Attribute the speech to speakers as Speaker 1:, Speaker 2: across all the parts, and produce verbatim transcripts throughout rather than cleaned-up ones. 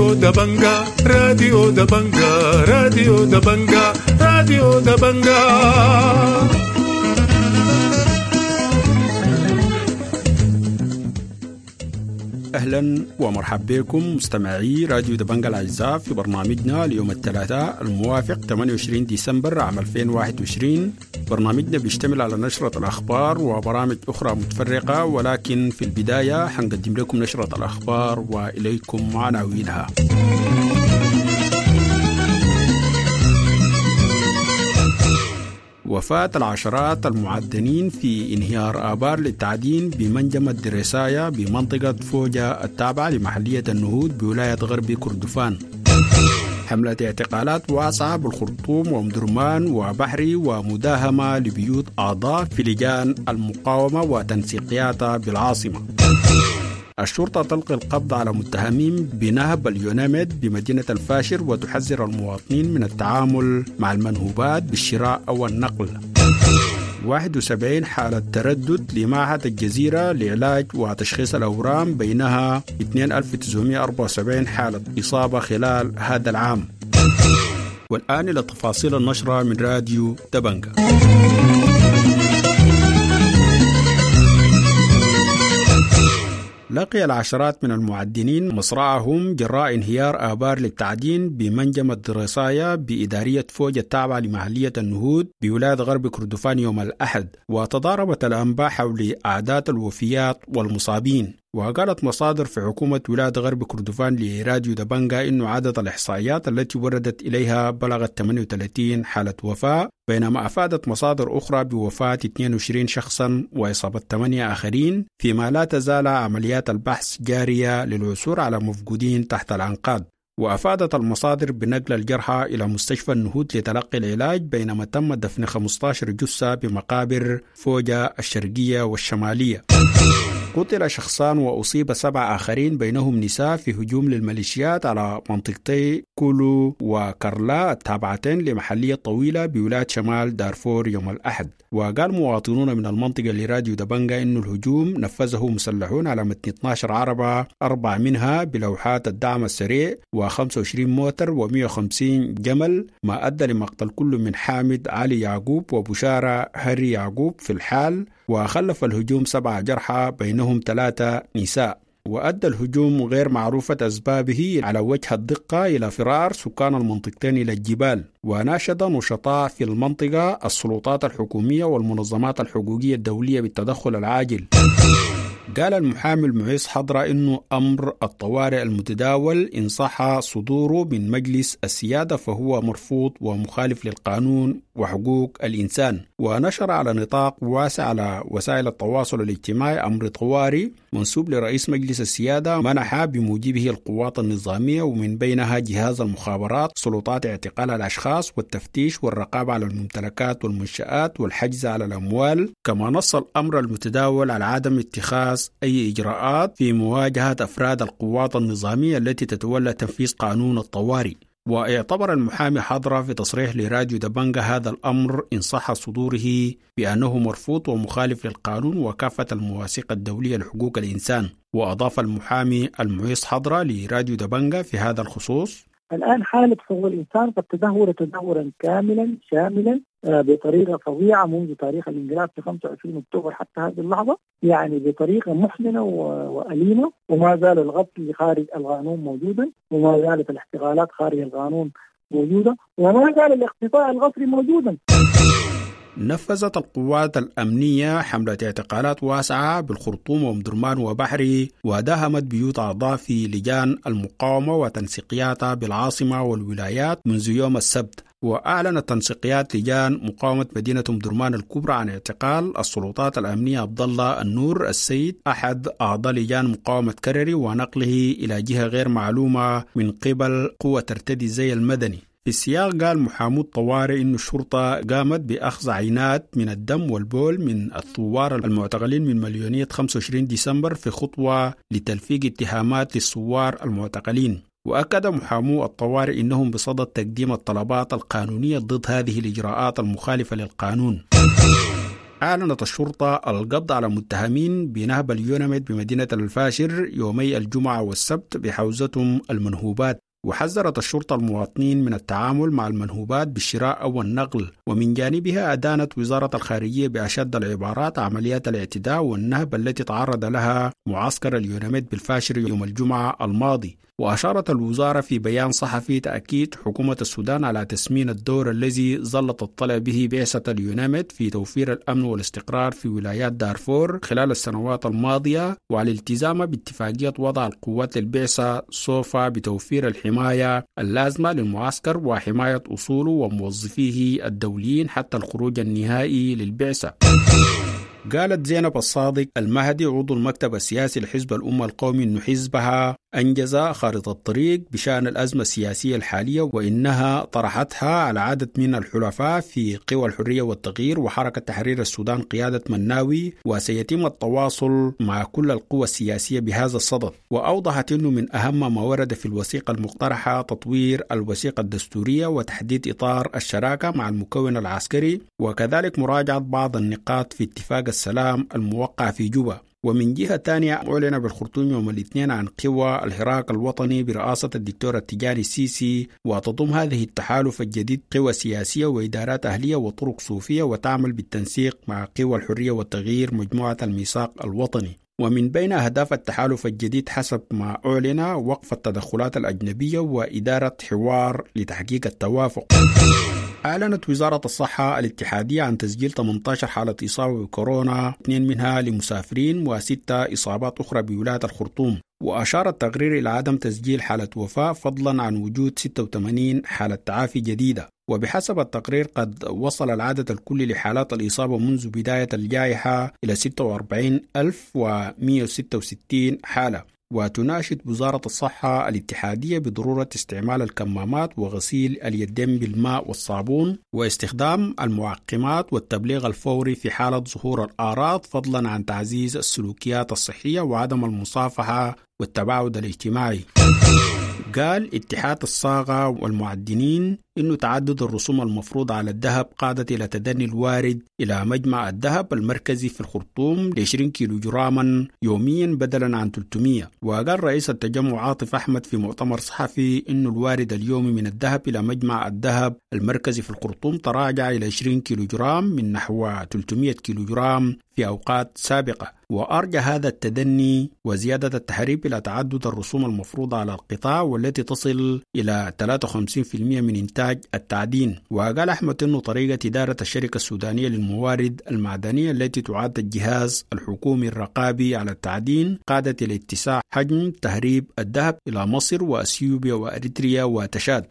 Speaker 1: راديو دبنجا راديو دبنجا راديو دبنجا راديو دبنجا.
Speaker 2: أهلا ومرحبا بكم مستمعي راديو دبنجا الأعزاء في برنامجنا اليوم الثلاثاء الموافق ثمانية وعشرين ديسمبر عام ألفين وواحد وعشرين. برنامجنا بيشتمل على نشرة الأخبار وبرامج أخرى متفرقة، ولكن في البداية حنقدم لكم نشرة الأخبار وإليكم عناوينها. وفاة العشرات المعدنين في انهيار آبار للتعدين بمنجمة دريسايا بمنطقة فوجا التابعة لمحلية النهود بولاية غرب كردفان. حملة اعتقالات واسعة بالخرطوم ومدرمان وبحري ومداهمة لبيوت أعضاء في لجان المقاومة وتنسيقياتها بالعاصمة. الشرطة تلقي القبض على متهمين بنهب اليوناميد بمدينة الفاشر وتحذر المواطنين من التعامل مع المنهوبات بالشراء أو النقل. واحد وسبعين حالة تردد لمعهد الجزيرة لعلاج وتشخيص الأورام، بينها اثنين ألف وتسعمائة وأربعة وسبعين حالة إصابة خلال هذا العام. والآن إلى تفاصيل النشرة من راديو دبنجا. لقي العشرات من المعدنين مصرعهم جراء انهيار آبار للتعدين بمنجمة دريسايا بإدارية فوجا التابعة لمحلية النهود بولاية غرب كردفان يوم الأحد، وتضاربت الأنباء حول أعداد الوفيات والمصابين. وقالت مصادر في حكومة ولاية غرب كردفان لراديو دبنجا إنه عدد الإحصائيات التي وردت إليها بلغت ثمانية وثلاثين حالة وفاة، بينما أفادت مصادر أخرى بوفاة اثنين وعشرين شخصا وإصابة ثمانية آخرين، فيما لا تزال عمليات البحث جارية للعثور على مفقودين تحت الأنقاض. وأفادت المصادر بنقل الجرحى إلى مستشفى النهود لتلقي العلاج، بينما تم دفن خمسة عشر جثة بمقابر فوجا الشرقية والشمالية. قتل شخصان وأصيب سبع آخرين بينهم نساء في هجوم للميليشيات على منطقتي كولو وكارلا التابعتين لمحلية طويلة بولاية شمال دارفور يوم الأحد. وقال مواطنون من المنطقة لراديو دبنجا إنه الهجوم نفذه مسلحون على متن اثنتي عشرة عربة، أربع منها بلوحات الدعم السريع وخمسة وعشرين موتر ومئة وخمسين جمل، ما أدى لمقتل كل من حامد علي يعقوب وبشارة هري يعقوب في الحال. وخلف الهجوم سبع جرحى بينهم ثلاثة نساء. وأدى الهجوم غير معروفة أسبابه على وجه الدقة إلى فرار سكان المنطقتين إلى الجبال. وناشد نشطاء في المنطقة السلطات الحكومية والمنظمات الحقوقية الدولية بالتدخل العاجل. قال المحامي المعيص حضرة إنه أمر الطوارئ المتداول إن صح صدوره من مجلس السيادة فهو مرفوض ومخالف للقانون وحقوق الإنسان. ونشر على نطاق واسع على وسائل التواصل الاجتماعي أمر طوارئ منسوب لرئيس مجلس السيادة منح بموجبه القوات النظامية ومن بينها جهاز المخابرات سلطات اعتقال الأشخاص والتفتيش والرقابة على الممتلكات والمنشآت والحجز على الأموال. كما نص الأمر المتداول على عدم اتخاذ أي إجراءات في مواجهة أفراد القوات النظامية التي تتولى تنفيذ قانون الطوارئ. واعتبر المحامي حضرة في تصريح لراديو دبنجا هذا الأمر إن صح صدوره بأنه مرفوض ومخالف للقانون وكافة المواثيق الدولية لحقوق الإنسان. وأضاف المحامي المعيص حضرة لراديو دبنجا في هذا الخصوص:
Speaker 3: الآن حالة حقوق الإنسان قد تدهور تدهورا كاملا شاملا بطريقة فظيعة منذ تاريخ الانقلاب في خمسة وعشرين أكتوبر حتى هذه اللحظة، يعني بطريقة محزنة وأليمة. وما زال الغطي خارج القانون موجودا، وما زالت الاحتغالات خارج القانون موجودة، وما زال الاختطاء الغفري موجودا.
Speaker 2: نفذت القوات الأمنية حملة اعتقالات واسعة بالخرطوم ومدرمان وبحري، وداهمت بيوت أعضاء في لجان المقاومة وتنسيقياتها بالعاصمة والولايات منذ يوم السبت. وأعلنت تنسيقيات لجان مقاومة مدينة مدرمان الكبرى عن اعتقال السلطات الأمنية عبد الله النور السيد أحد أعضاء لجان مقاومة كرري ونقله إلى جهة غير معلومة من قبل قوة ترتدي الزي المدني. في السياق قال محامو الطوارئ إن الشرطة قامت بأخذ عينات من الدم والبول من الثوار المعتقلين من مليونية خمسة وعشرين ديسمبر في خطوة لتلفيق اتهامات للثوار المعتقلين. وأكد محامو الطوارئ إنهم بصدد تقديم الطلبات القانونية ضد هذه الإجراءات المخالفة للقانون. أعلنت الشرطة القبض على متهمين بنهب اليونميد بمدينة الفاشر يومي الجمعة والسبت بحوزتهم المنهوبات. وحذرت الشرطة المواطنين من التعامل مع المنهوبات بالشراء أو النقل. ومن جانبها أدانت وزارة الخارجية بأشد العبارات عمليات الاعتداء والنهب التي تعرض لها معسكر اليونميد بالفاشر يوم الجمعة الماضي. وأشارت الوزارة في بيان صحفي تأكيد حكومة السودان على تسمين الدور الذي ظلت تطلع به بعثة اليونميد في توفير الأمن والاستقرار في ولايات دارفور خلال السنوات الماضية، وعلى الالتزام باتفاقية وضع القوات للبعثة صوفا بتوفير الحماية اللازمة للمعسكر وحماية أصوله وموظفيه الدوليين حتى الخروج النهائي للبعثة. قالت زينب الصادق المهدي عضو المكتب السياسي لحزب الأمة القومي أن حزبها أنجز خارطة الطريق بشأن الأزمة السياسية الحالية، وإنها طرحتها على عدد من الحلفاء في قوى الحرية والتغيير وحركة تحرير السودان قيادة مناوي، وسيتم التواصل مع كل القوى السياسية بهذا الصدد. وأوضحت أنه من أهم ما ورد في الوثيقة المقترحة تطوير الوثيقة الدستورية وتحديد إطار الشراكة مع المكون العسكري، وكذلك مراجعة بعض النقاط في اتفاق السلام الموقع في جوبا. ومن جهة تانية أعلن بالخرطوم يوم الاثنين عن قوى الحراك الوطني برئاسة الدكتور التجاني السيسي، وتضم هذه التحالف الجديد قوى سياسية وإدارات أهلية وطرق صوفية، وتعمل بالتنسيق مع قوى الحرية والتغيير مجموعة الميثاق الوطني. ومن بين أهداف التحالف الجديد حسب ما أعلن وقف التدخلات الأجنبية وإدارة حوار لتحقيق التوافق. أعلنت وزارة الصحة الاتحادية عن تسجيل ثمانية عشر حالة إصابة بكورونا، اثنين منها لمسافرين وستة إصابات أخرى بولاية الخرطوم. وأشار التقرير إلى عدم تسجيل حالة وفاة فضلا عن وجود ستة وثمانين حالة تعافي جديدة. وبحسب التقرير قد وصل العدد الكلي لحالات الإصابة منذ بداية الجائحة إلى ستة وأربعين ألف ومئة وستة وستين حالة. وتناشد وزارة الصحة الاتحادية بضرورة استعمال الكمامات وغسيل اليدين بالماء والصابون واستخدام المعقمات والتبليغ الفوري في حالة ظهور الأعراض، فضلا عن تعزيز السلوكيات الصحية وعدم المصافحة والتباعد الاجتماعي. قال اتحاد الصاغة والمعدنين إنه تعدد الرسوم المفروض على الذهب قادت إلى تدني الوارد إلى مجمع الذهب المركزي في الخرطوم ل عشرين كيلو جراما يوميا بدلا عن ثلاثمئة. وقال رئيس التجمع عاطف أحمد في مؤتمر صحفي إنه الوارد اليومي من الذهب إلى مجمع الذهب المركزي في الخرطوم تراجع إلى عشرين كيلو جرام من نحو ثلاثمئة كيلو جرام في أوقات سابقة. وأرجع هذا التدني وزيادة التحريب إلى تعدد الرسوم المفروضة على القطاع والتي تصل إلى ثلاثة وخمسين بالمئة من إنتاج التعدين. وقال أحمد أنه طريقة إدارة الشركة السودانية للموارد المعدنية التي تعد الجهاز الحكومي الرقابي على التعدين قادت إلى اتساع حجم تهريب الذهب إلى مصر وأثيوبيا وأريتريا وتشاد.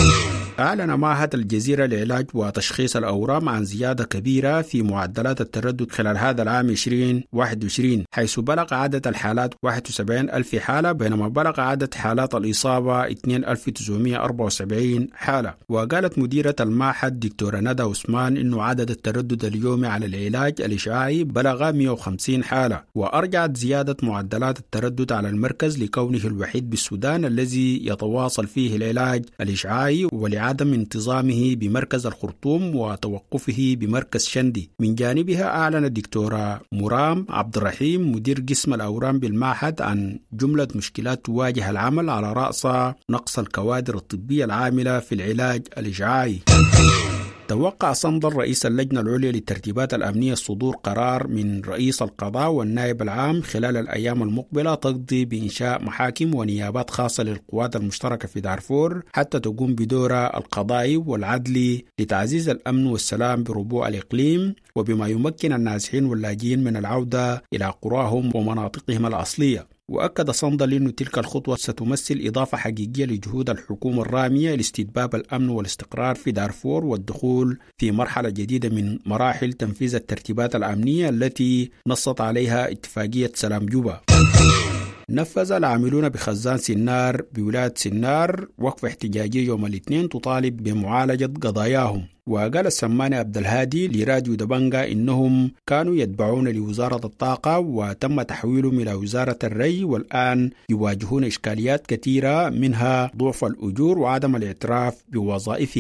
Speaker 2: أعلن معهد الجزيرة لعلاج وتشخيص الأورام عن زيادة كبيرة في معدلات التردد خلال هذا العام عشرين واحد وعشرين، حيث بلغ عدد الحالات واحد وسبعين ألف حالة، بينما بلغ عدد حالات الإصابة اثنين ألف وتسعمئة وأربعة وسبعين حالة. وقالت مديرة المعهد دكتورة ندى عثمان إنه عدد التردد اليومي على العلاج الإشعاعي بلغ مئة وخمسين حالة. وأرجعت زيادة معدلات التردد على المركز لكونه الوحيد بالسودان الذي يتواصل فيه العلاج الإشعاعي ولعدم انتظامه بمركز الخرطوم وتوقفه بمركز شندي. من جانبها أعلن الدكتورة مرام عبد الرحيم مدير قسم الأورام بالمعهد عن جملة مشكلات تواجه العمل، على رأسها نقص الكوادر الطبية العاملة في العلاج الإشعاعي. توقع صندل رئيس اللجنة العليا للترتيبات الأمنية صدور قرار من رئيس القضاء والنائب العام خلال الأيام المقبلة تقضي بإنشاء محاكم ونيابات خاصة للقوات المشتركة في دارفور حتى تقوم بدورها القضائي والعدلي لتعزيز الأمن والسلام بربوع الإقليم، وبما يمكن النازحين واللاجئين من العودة إلى قراهم ومناطقهم الأصلية. وأكد صندل أن تلك الخطوة ستمثل إضافة حقيقية لجهود الحكومة الرامية لاستتباب الأمن والاستقرار في دارفور والدخول في مرحلة جديدة من مراحل تنفيذ الترتيبات الأمنية التي نصت عليها اتفاقية سلام جوبا. نفذ العاملون بخزان سنار بولاية سنار وقفة احتجاجية يوم الاثنين تطالب بمعالجة قضاياهم. وقال السماني عبد الهادي لراديو دبنجا إنهم كانوا يتبعون لوزارة الطاقة وتم تحويلهم إلى وزارة الري، والآن يواجهون إشكاليات كثيرة منها ضعف الأجور وعدم الاعتراف بوظائفهم.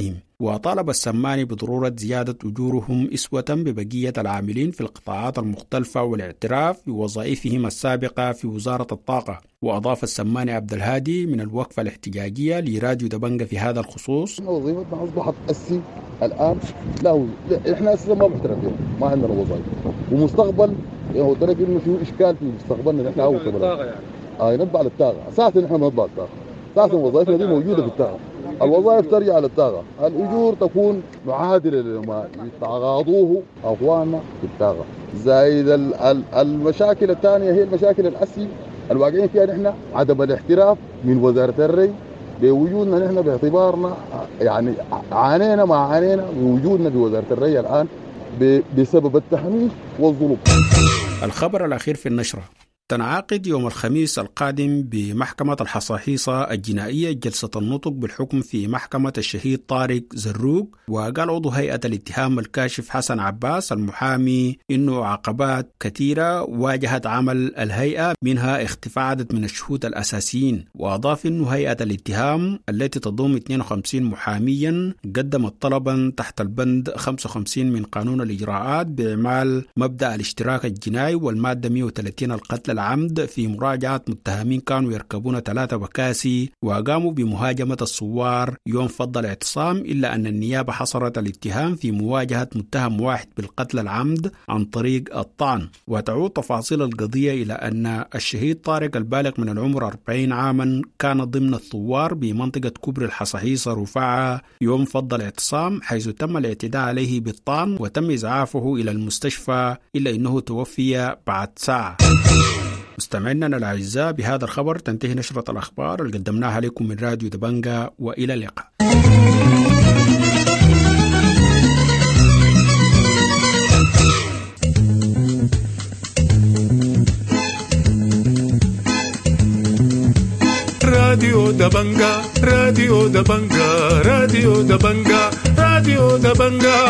Speaker 2: وطالب السماني بضرورة زيادة أجورهم إسوة ببقية العاملين في القطاعات المختلفة والاعتراف بوظائفهم السابقة في وزارة الطاقة. وأضاف السماني عبد الهادي من الوقفة الاحتجاجية لراديو دبنجة في هذا الخصوص:
Speaker 4: وظيفتنا أصبحت أسي الآن لا، إحنا أساسا ما محترفين، ما عندنا وظائف، ومستقبل هو ترى إنه في إشكال في مستقبلنا. إحنا أول كبار يعني آه نتبع للطاقة أساسا، إحنا نتبع للطاقة أساسا، وظائفنا دي موجودة في الطاقة. الوظائف ترجع للطاقة، الأجور تكون معادلة لما يتعاضوه أخواننا في الطاقة. زائد المشاكل الثانية هي المشاكل الأسي الواقعين فيها نحن عدم الاحتراف من وزارة الري بوجودنا نحن، باعتبارنا يعني عانينا ما عانينا بوجودنا في وزارة الري الآن بسبب التحميش والظلم.
Speaker 2: الخبر الأخير في النشرة: تنعقد يوم الخميس القادم بمحكمة الحصاحيصة الجنائية جلسة النطق بالحكم في محكمة الشهيد طارق زروق. وقال عضو هيئة الاتهام الكاشف حسن عباس المحامي إنه عقبات كثيرة واجهت عمل الهيئة، منها اختفاء عدد من الشهود الأساسيين. وأضاف إنه هيئة الاتهام التي تضم اثنين وخمسين محاميا قدمت طلبا تحت البند خمسة وخمسين من قانون الإجراءات بإعمال مبدأ الاشتراك الجنائي والمادة مئة وثلاثين القتل العمد في مراجعة متهمين كانوا يركبون ثلاثة بكاسي وقاموا بمهاجمة الثوار يوم فض الاعتصام، إلا أن النيابة حصرت الاتهام في مواجهة متهم واحد بالقتل العمد عن طريق الطعن. وتعود تفاصيل القضية إلى أن الشهيد طارق البالغ من العمر أربعين عاما كان ضمن الثوار بمنطقة كبر الحصاحيصة رفاعة يوم فض الاعتصام، حيث تم الاعتداء عليه بالطعن وتم إسعافه إلى المستشفى، إلا أنه توفي بعد ساعة. مستمعينا الأعزاء، بهذا الخبر تنتهي نشرة الأخبار اللي قدمناها لكم من راديو دبنجة، وإلى اللقاء.
Speaker 1: راديو دبنجة راديو دبنجة راديو دبنجة راديو دبنجة.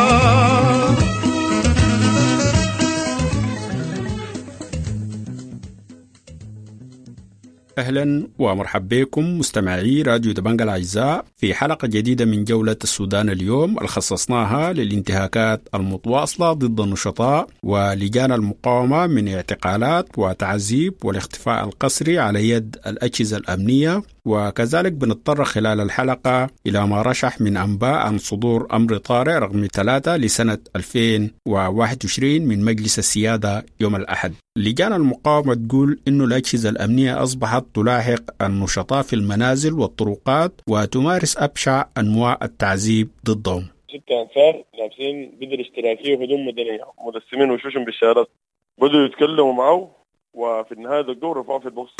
Speaker 2: أهلا ومرحبا بكم مستمعي راديو دبنجة الأعزاء في حلقة جديدة من جولة السودان اليوم اللي خصصناها للانتهاكات المتواصلة ضد النشطاء ولجان المقاومة من اعتقالات وتعذيب والاختفاء القسري على يد الأجهزة الأمنية. وكذلك بنضطر خلال الحلقة إلى ما رشح من أنباء عن صدور أمر طارئ رقم ثلاثة لسنة ألفين وواحد وعشرين من مجلس السيادة يوم الأحد. لجان المقاومة تقول إنه الأجهزة الأمنية أصبحت تلاحق النشطاء في المنازل والطرقات وتمارس أبشع أنواع التعذيب ضدهم.
Speaker 5: ستة أنفار لابسين بدل اشتراكية وهدوم مدنية مدسمين وشوشهم بالشارات، بدوا يتكلموا معه وفي النهاية دقوا رفعوا في البوكس.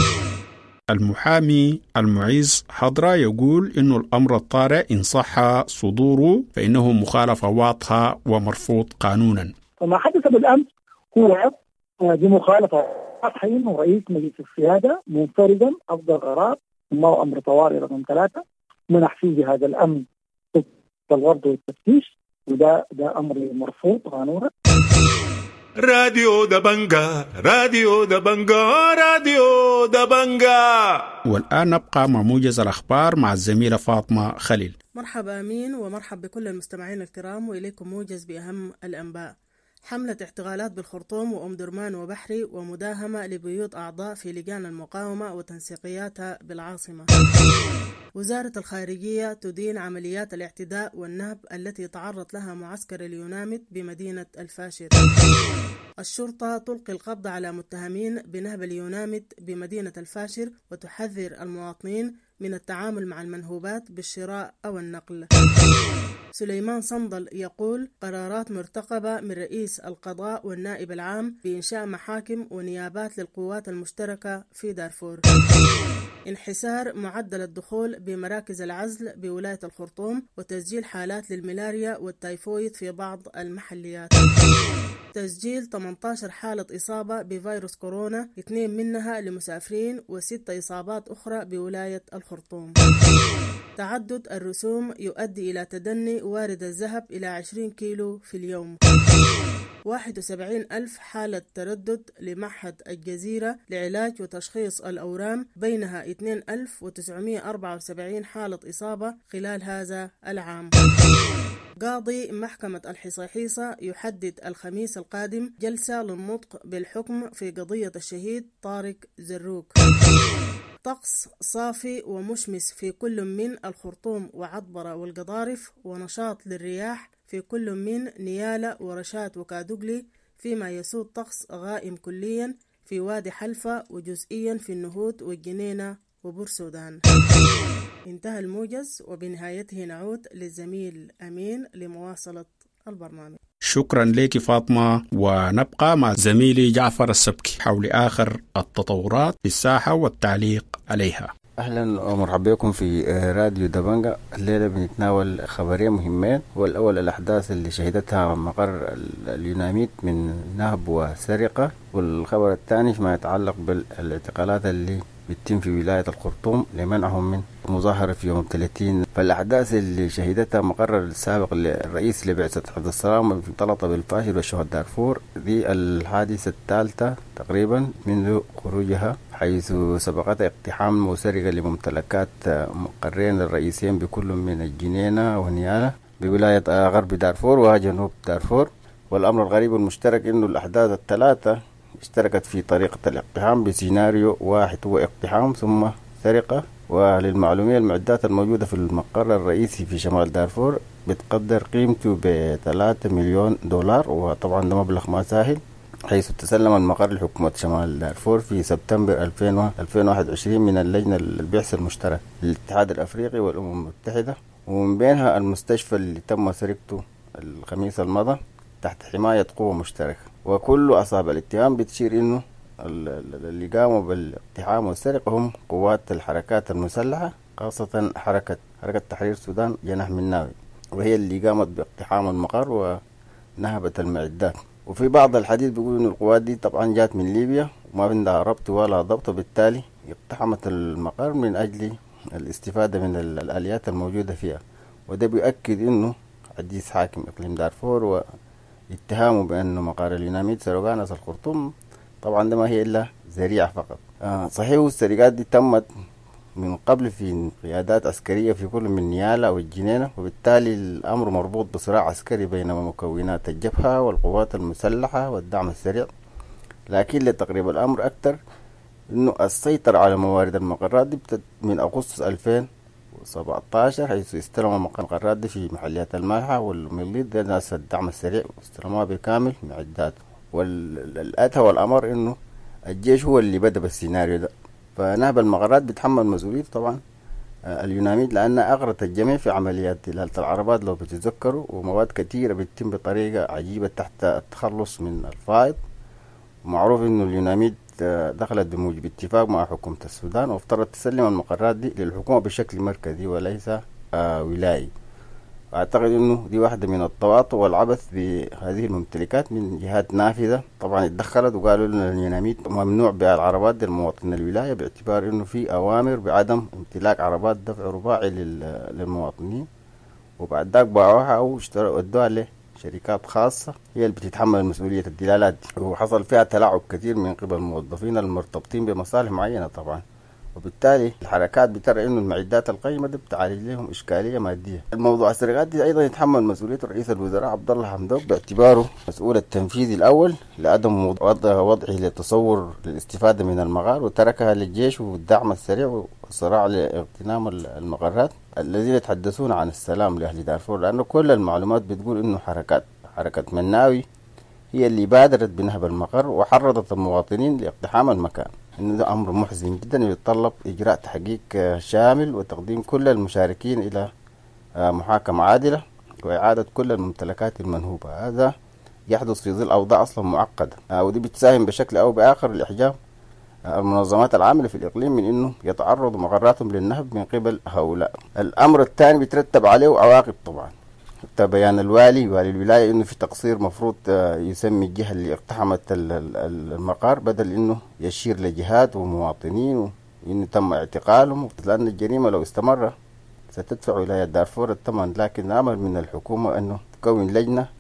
Speaker 2: المحامي المعز حضرة يقول إنه الأمر الطارئ إن صح صدوره فإنه مخالفة واضحة ومرفوض قانونا.
Speaker 3: فما حدث بالأمس هو بمخالفة واضحة، إنه رئيس مجلس السيادة منفردا أصدر قرار ما أمر طوارئ رقم ثلاثة منح فيه هذا الأمن الورد والتفتيش، وده ده أمر مرفوض قانونا.
Speaker 1: راديو دبنجة راديو دبنجة راديو دبنجة.
Speaker 2: والآن نبقى مع موجز الأخبار مع الزميلة فاطمة خليل.
Speaker 6: مرحبا أمين ومرحب بكل المستمعين الكرام، وإليكم موجز بأهم الأنباء. حملة احتغالات بالخرطوم وأم درمان وبحري ومداهمة لبيوت أعضاء في لجان المقاومة وتنسيقياتها بالعاصمة. وزارة الخارجية تدين عمليات الاعتداء والنهب التي تعرض لها معسكر اليونامت بمدينة الفاشر. الشرطة تلقي القبض على متهمين بنهب اليونامت بمدينة الفاشر وتحذر المواطنين من التعامل مع المنهوبات بالشراء أو النقل. سليمان صندل يقول قرارات مرتقبة من رئيس القضاء والنائب العام بإنشاء محاكم ونيابات للقوات المشتركة في دارفور. انحسار معدل الدخول بمراكز العزل بولاية الخرطوم وتسجيل حالات للملاريا والتايفويد في بعض المحليات. تسجيل ثمانية عشر حالة إصابة بفيروس كورونا، اثنين منها لمسافرين وستة إصابات أخرى بولاية الخرطوم. تعدد الرسوم يؤدي إلى تدني وارد الذهب إلى عشرين كيلو في اليوم. واحد وسبعين ألف حالة تردد لمعهد الجزيرة لعلاج وتشخيص الأورام، بينها اثنين ألف وتسعمائة وأربعة وسبعين حالة إصابة خلال هذا العام. قاضي محكمة الحصيحيصة يحدد الخميس القادم جلسة للنطق بالحكم في قضية الشهيد طارق زروق. طقس صافي ومشمس في كل من الخرطوم وعطبرة والقضارف، ونشاط للرياح في كل من نيالة ورشات وكادوغلي، فيما يسود طقس غائم كليا في وادي حلفة وجزئيا في النهود والجنينة وبورسودان. انتهى الموجز، وبنهايته نعود للزميل أمين لمواصلة البرنامج.
Speaker 2: شكرا لك فاطمة، ونبقى مع زميلي جعفر السبكي حول آخر التطورات في الساحة والتعليق عليها.
Speaker 7: أهلا ومرحبا بكم في راديو دبنجا. الليلة بنتناول خبرين مهمين، والأول الأحداث اللي شهدتها مقر اليوناميد من نهب وسرقة، والخبر الثاني فيما يتعلق بالاعتقالات اللي بتتم في ولاية الخرطوم لمنعهم من مظاهرة في يوم ثلاثين. فالأحداث اللي شهدتها مقرر السابق للرئيس لبعثة حفظ السلام في طلطة بالفاشر وشهد دارفور، دي الحادثة الثالثة تقريبا منذ خروجها، حيث سبقت اقتحام وسرقة لممتلكات مقرين الرئيسين بكل من الجنينة ونيالة بولاية غرب دارفور وجنوب دارفور. والأمر الغريب والمشترك إنه الأحداث الثلاثة اشتركت في طريقة الاقتحام بسيناريو واحد، هو اقتحام ثم سرقة. وللمعلومية المعدات الموجودة في المقر الرئيسي في شمال دارفور بتقدر قيمته بثلاثة مليون دولار، وطبعا ده مبلغ ما سهل، حيث تسلم المقر لحكومة شمال دارفور في سبتمبر ألفين وواحد وعشرين من اللجنة البعث المشترك للاتحاد الأفريقي والأمم المتحدة، ومن بينها المستشفى اللي تم سرقته الخميس الماضي تحت حماية قوة مشتركة. وكل أصحاب الاتهام بتشير إنه اللي قاموا بالاقتحام والسرقة هم قوات الحركات المسلحة، خاصة حركة حركة تحرير السودان جناح مناوي، وهي اللي قامت باقتحام المقر ونهبت المعدات. وفي بعض الحديث بيقول إن القوات دي طبعا جات من ليبيا وما عندها ربط ولا ضبط، وبالتالي اقتحمت المقر من أجل الاستفادة من الآليات الموجودة فيها. وده بيؤكد إنه حديث حاكم إقليم دارفور واتهامه بأنه مقر اليوناميد سرقان أصل الخرطوم، طبعا ده ما هي إلا ذريعة فقط. آه صحيح السرقات دي تمت من قبل في قيادات عسكرية في كل من نيالة والجنينة، وبالتالي الأمر مربوط بصراع عسكري بين مكونات الجبهة والقوات المسلحة والدعم السريع. لكن لتقريب الأمر أكثر إنه السيطرة على موارد المقرات دي من أغسطس ألفين وسبعة عشر، حيث استلموا المقرات دي في محليات المالحة والمليط ده ناس الدعم السريع واستلموها بكامل معدات. والأتى والأمر إنه الجيش هو اللي بدأ بالسيناريو ده، فنهب المقرات بيتحمل مسؤوليته طبعا اليوناميد، لأنها أغرت الجميع في عمليات دلالة العربات لو بتتذكروا، ومواد كثيرة بتتم بطريقة عجيبة تحت التخلص من الفائض. ومعروف إنه اليوناميد دخلت بموجب اتفاق مع حكومة السودان وافترضت تسلم المقرات دي للحكومة بشكل مركزي وليس آه ولائي. أعتقد إنه دي واحدة من التواطؤ والعبث بهذه الممتلكات من جهات نافذة طبعا اتدخلت وقالوا لنا اليوناميد ممنوع بيع العربات دي لمواطنين الولاية، باعتبار إنه في أوامر بعدم امتلاك عربات دفع رباعي للمواطنين، وبعد ذاك باعوها أو اشتروا ادوها لشركات خاصة هي اللي بتتحمل مسؤولية الدلالات دي. وحصل فيها تلاعب كثير من قبل الموظفين المرتبطين بمصالح معينة طبعا، وبالتالي الحركات بترى انه المعدات القيمه دي بتعالج لهم اشكاليه ماديه. الموضوع السرقات دي ايضا يتحمل مسؤوليه رئيس الوزراء عبد الله حمدوك باعتباره مسؤول التنفيذي الاول لعدم وضع وضعه لتصور للاستفاده من المغار، وتركها للجيش والدعم السريع والصراع لاغتنام المغارات الذين يتحدثون عن السلام لاهل دارفور، لانه كل المعلومات بتقول انه حركات حركه مناوي هي اللي بادرت بنهب المقر وحرضت المواطنين لاقتحام المكان. إنه ده أمر محزن جدا يتطلب إجراء تحقيق شامل وتقديم كل المشاركين إلى محاكمة عادلة وإعادة كل الممتلكات المنهوبة. هذا يحدث في ظل أوضاع أصلا معقدة، ودي بتساهم بشكل أو بآخر لإحجام المنظمات العاملة في الإقليم من إنه يتعرض مقراتهم للنهب من قبل هؤلاء. الأمر الثاني بيترتب عليه عواقب طبعا. بيان الوالي والي الولاية إنه في تقصير مفروض يسمي الجهة اللي اقتحمت المقار بدل إنه يشير لجهات ومواطنين وإنه تم اعتقالهم، لأن الجريمة لو استمر ستدفع ولاية دارفور الثمن. لكن أمر من الحكومة أنه تكون لجنة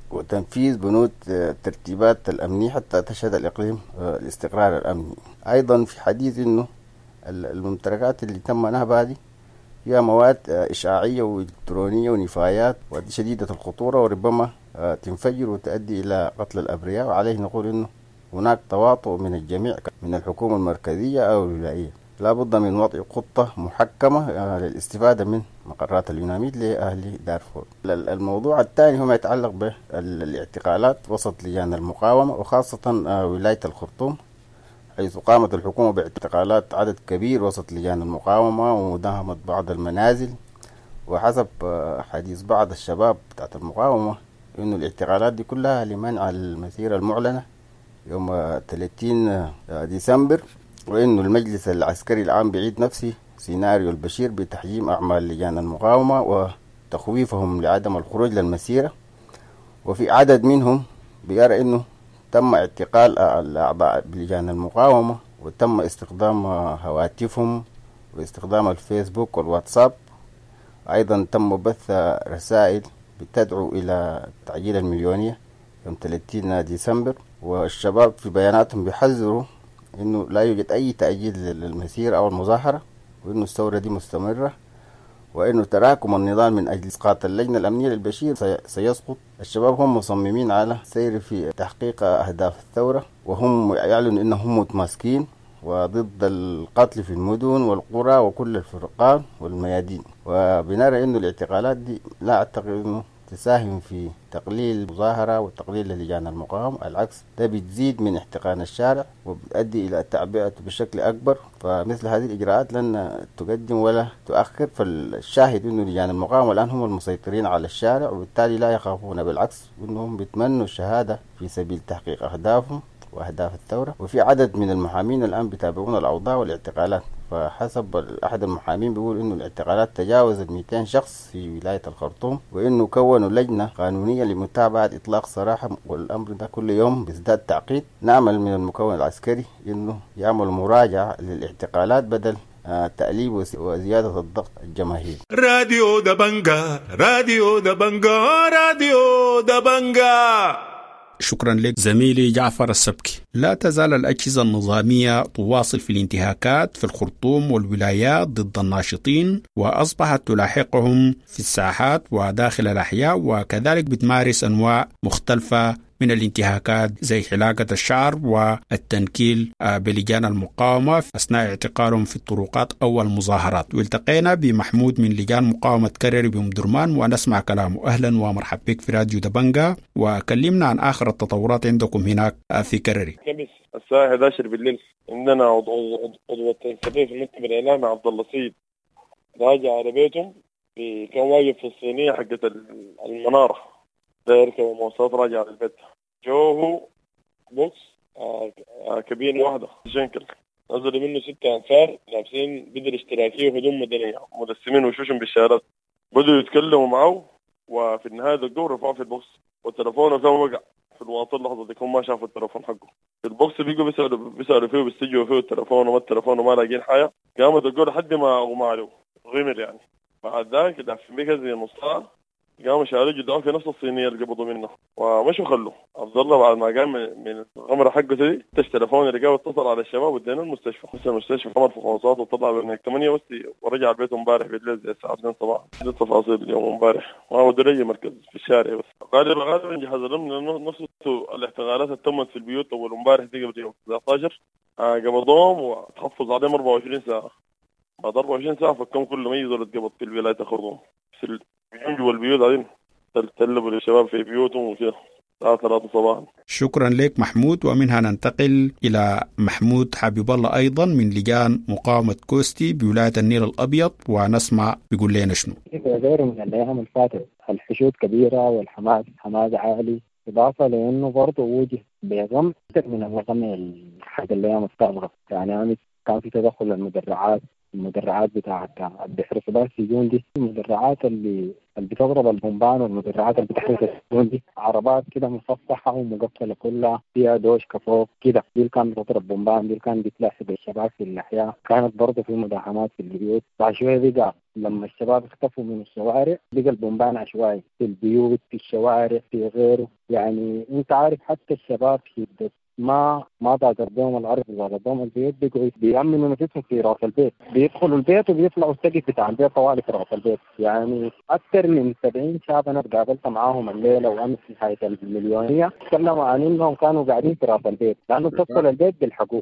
Speaker 7: وتنفيذ بنود الترتيبات الأمنية حتى تشهد الإقليم الاستقرار الأمني. أيضا في حديث أنه الممتلكات اللي تم نهبها دي فيها مواد إشعاعية وإلكترونية ونفايات شديدة الخطورة وربما تنفجر وتؤدي إلى قتل الأبرياء، وعليه نقول أنه هناك تواطؤ من الجميع من الحكومة المركزية أو الولاية. لا بد من وضع خطة محكمة للاستفادة من مقرات اليوناميد لأهل دارفور. الموضوع الثاني هو ما يتعلق بالاعتقالات وسط لجان المقاومة وخاصة ولاية الخرطوم، حيث قامت الحكومة باعتقالات عدد كبير وسط لجان المقاومة ومداهمة بعض المنازل. وحسب حديث بعض الشباب بتاعت المقاومة إنه الاعتقالات دي كلها لمنع المسيرة المعلنة يوم ثلاثين ديسمبر، وإنه المجلس العسكري العام بعيد نفسه سيناريو البشير بتحجيم أعمال لجان المقاومة وتخويفهم لعدم الخروج للمسيرة. وفي عدد منهم بيرى إنه تم اعتقال الأعضاء بلجان المقاومة وتم استخدام هواتفهم واستخدام الفيسبوك والواتساب. أيضا تم بث رسائل بتدعو إلى تعجيل المليونية يوم ثلاثين ديسمبر، والشباب في بياناتهم بيحذروا إنه لا يوجد أي تأجيل للمسيرة أو المظاهرة، وإنه الثورة دي مستمرة، وإنه تراكم النظام من أجل إسقاط اللجنة الأمنية للبشير سيسقط. الشباب هم مصممين على سير في تحقيق أهداف الثورة، وهم يعلنوا إنهم متماسكين وضد القتل في المدن والقرى وكل الفرقان والميادين. وبنرى إنه الاعتقالات دي لا أعتقد إنه تساهم في تقليل المظاهرة وتقليل لجان المقاومة، العكس ده بتزيد من احتقان الشارع وبتؤدي إلى تعبئته بشكل أكبر. فمثل هذه الإجراءات لن تقدم ولا تؤخر. فالشاهد إنه لجان المقاومة الآن هم المسيطرين على الشارع، وبالتالي لا يخافون، بالعكس إنهم بيتمنوا الشهادة في سبيل تحقيق أهدافهم وأهداف الثورة. وفي عدد من المحامين الآن بيتابعون الأوضاع والاعتقالات، فحسب أحد المحامين بيقول إنه الاعتقالات تجاوزت مئتين شخص في ولاية الخرطوم، وإنه كونوا لجنة قانونية لمتابعة إطلاق سراح، والأمر ده كل يوم بيزداد تعقيد. نعمل من المكون العسكري إنه يعمل مراجعة للاعتقالات بدل آه تأليب وزيادة الضغط الجماهيري.
Speaker 1: راديو دبنجا راديو دبنجا راديو دبنجا.
Speaker 2: شكرا لك زميلي جعفر السبكي. لا تزال الأجهزة النظامية تواصل في الانتهاكات في الخرطوم والولايات ضد الناشطين، وأصبحت تلاحقهم في الساحات وداخل الأحياء، وكذلك بتمارس أنواع مختلفة من الانتهاكات زي حلاقة الشعر والتنكيل بلجان المقاومة أثناء اعتقالهم في الطرقات أو المظاهرات. والتقينا بمحمود من لجان مقاومة كرري بأم درمان ونسمع كلامه. أهلا ومرحبا بك في راديو دبنجا، وكلمنا عن آخر التطورات عندكم هناك في كرري.
Speaker 5: الساعة إحدى عشر بالليل عندنا عضو التنسيقية في المكتب الإعلامي عبد الله سيد راجع على بيته، كان واقف في الصينية حقت المنارة ده يركب مواصلات راجع على البيت، جوه بوكس آه آه كابين واحدة جنكل نزلوا منه ستة أنفار لابسين بدل اشتراكية وهدوم مدنية ملثمين وشوشهم بالشارات، بدوا يتكلموا معه، وفي النهاية الجو رفعوا في البوكس وتلفونه كان وقع في الواصل. لحظة دي هم ما شافوا التلفون حقه في البوكس، بيجوا بيسألوا بيسألوا فيه وبيستجوا فيه التلفون وما التلفون وما لاقين حاجة. قامت الجو لحد ما أغمى عليه غمر يعني. بعد ذاك دافين بيه زي نص ساعة قاموا شالوا جدعوا في نفس الصينية اللي قبضوا منه ومشوا خلوا عبد الله. بعد ما قام من الغمرة حقه دي تش تلفون اللي قام اتصل على الشباب ودينا المستشفى. بس المستشفى عمل فحوصات وطلع بانك ثمانية وستي ورجع البيت امبارح بالليل زي الساعة اثنين صباحا. دي التفاصيل اليوم امبارح وهو دري مركز في الشارع. بس غالبا غالبا جهاز الامن لانه نفسه الاحتغالات اللي تمت في البيوت اول امبارح دي قبل يوم تسعة عشر آه قبضوهم وتحفظ عليهم أربعة وعشرين ساعة. بعد أربعة وعشرين ساعة فكم كل ما يزول اتقبض في الولاية الخرطوم في جوا البيوت عادين تلتلبوا للشباب في بيوتهم وكذا الساعة ثلاثة صباحا.
Speaker 2: شكرا لك محمود، ومنها ننتقل إلى محمود حبيب الله أيضا من لجان مقاومة كوستي بولاية النيل الأبيض، ونسمع بيقول لنا شنو.
Speaker 8: غير من الأيام الفاتت الحشود كبيرة والحماس حماس عالي، إضافة لأنه برضه وجه بيغم أكثر من الرقم حق الأيام السابقة. يعني كان في تدخل المدرعات المدرعات بتاعت بيحرسوا بها السجون دي، المدرعات اللي اللي بتضرب البومبان والمدرعات اللي بتحرق السجون دي عربات كده مصفحة ومقفلة كلها فيها دوشكة فوق كده. دي اللي كانت بتضرب بومبان، دي اللي كانت بتلاحق الشباب في الأحياء. كانت برضه في مداهمات في البيوت. بعد شوية بقى لما الشباب اختفوا من الشوارع بقى البومبان عشوائي في البيوت في الشوارع في غيره. يعني انت عارف حتى الشباب في ما ما ضاقر بهم الارض ولا بهم البيت بيقعدوا بيأمنوا نفسهم في راس البيت، بيدخلوا البيت وبيطلعوا السقف بتاع البيت طوالي في راس البيت. يعني اكثر من سبعين شاب انا تقابلت معاهم الليله وامس في نهايه المليونيه تكلموا عن انهم كانوا قاعدين في راس البيت لانه تدخل البيت بالحقوق،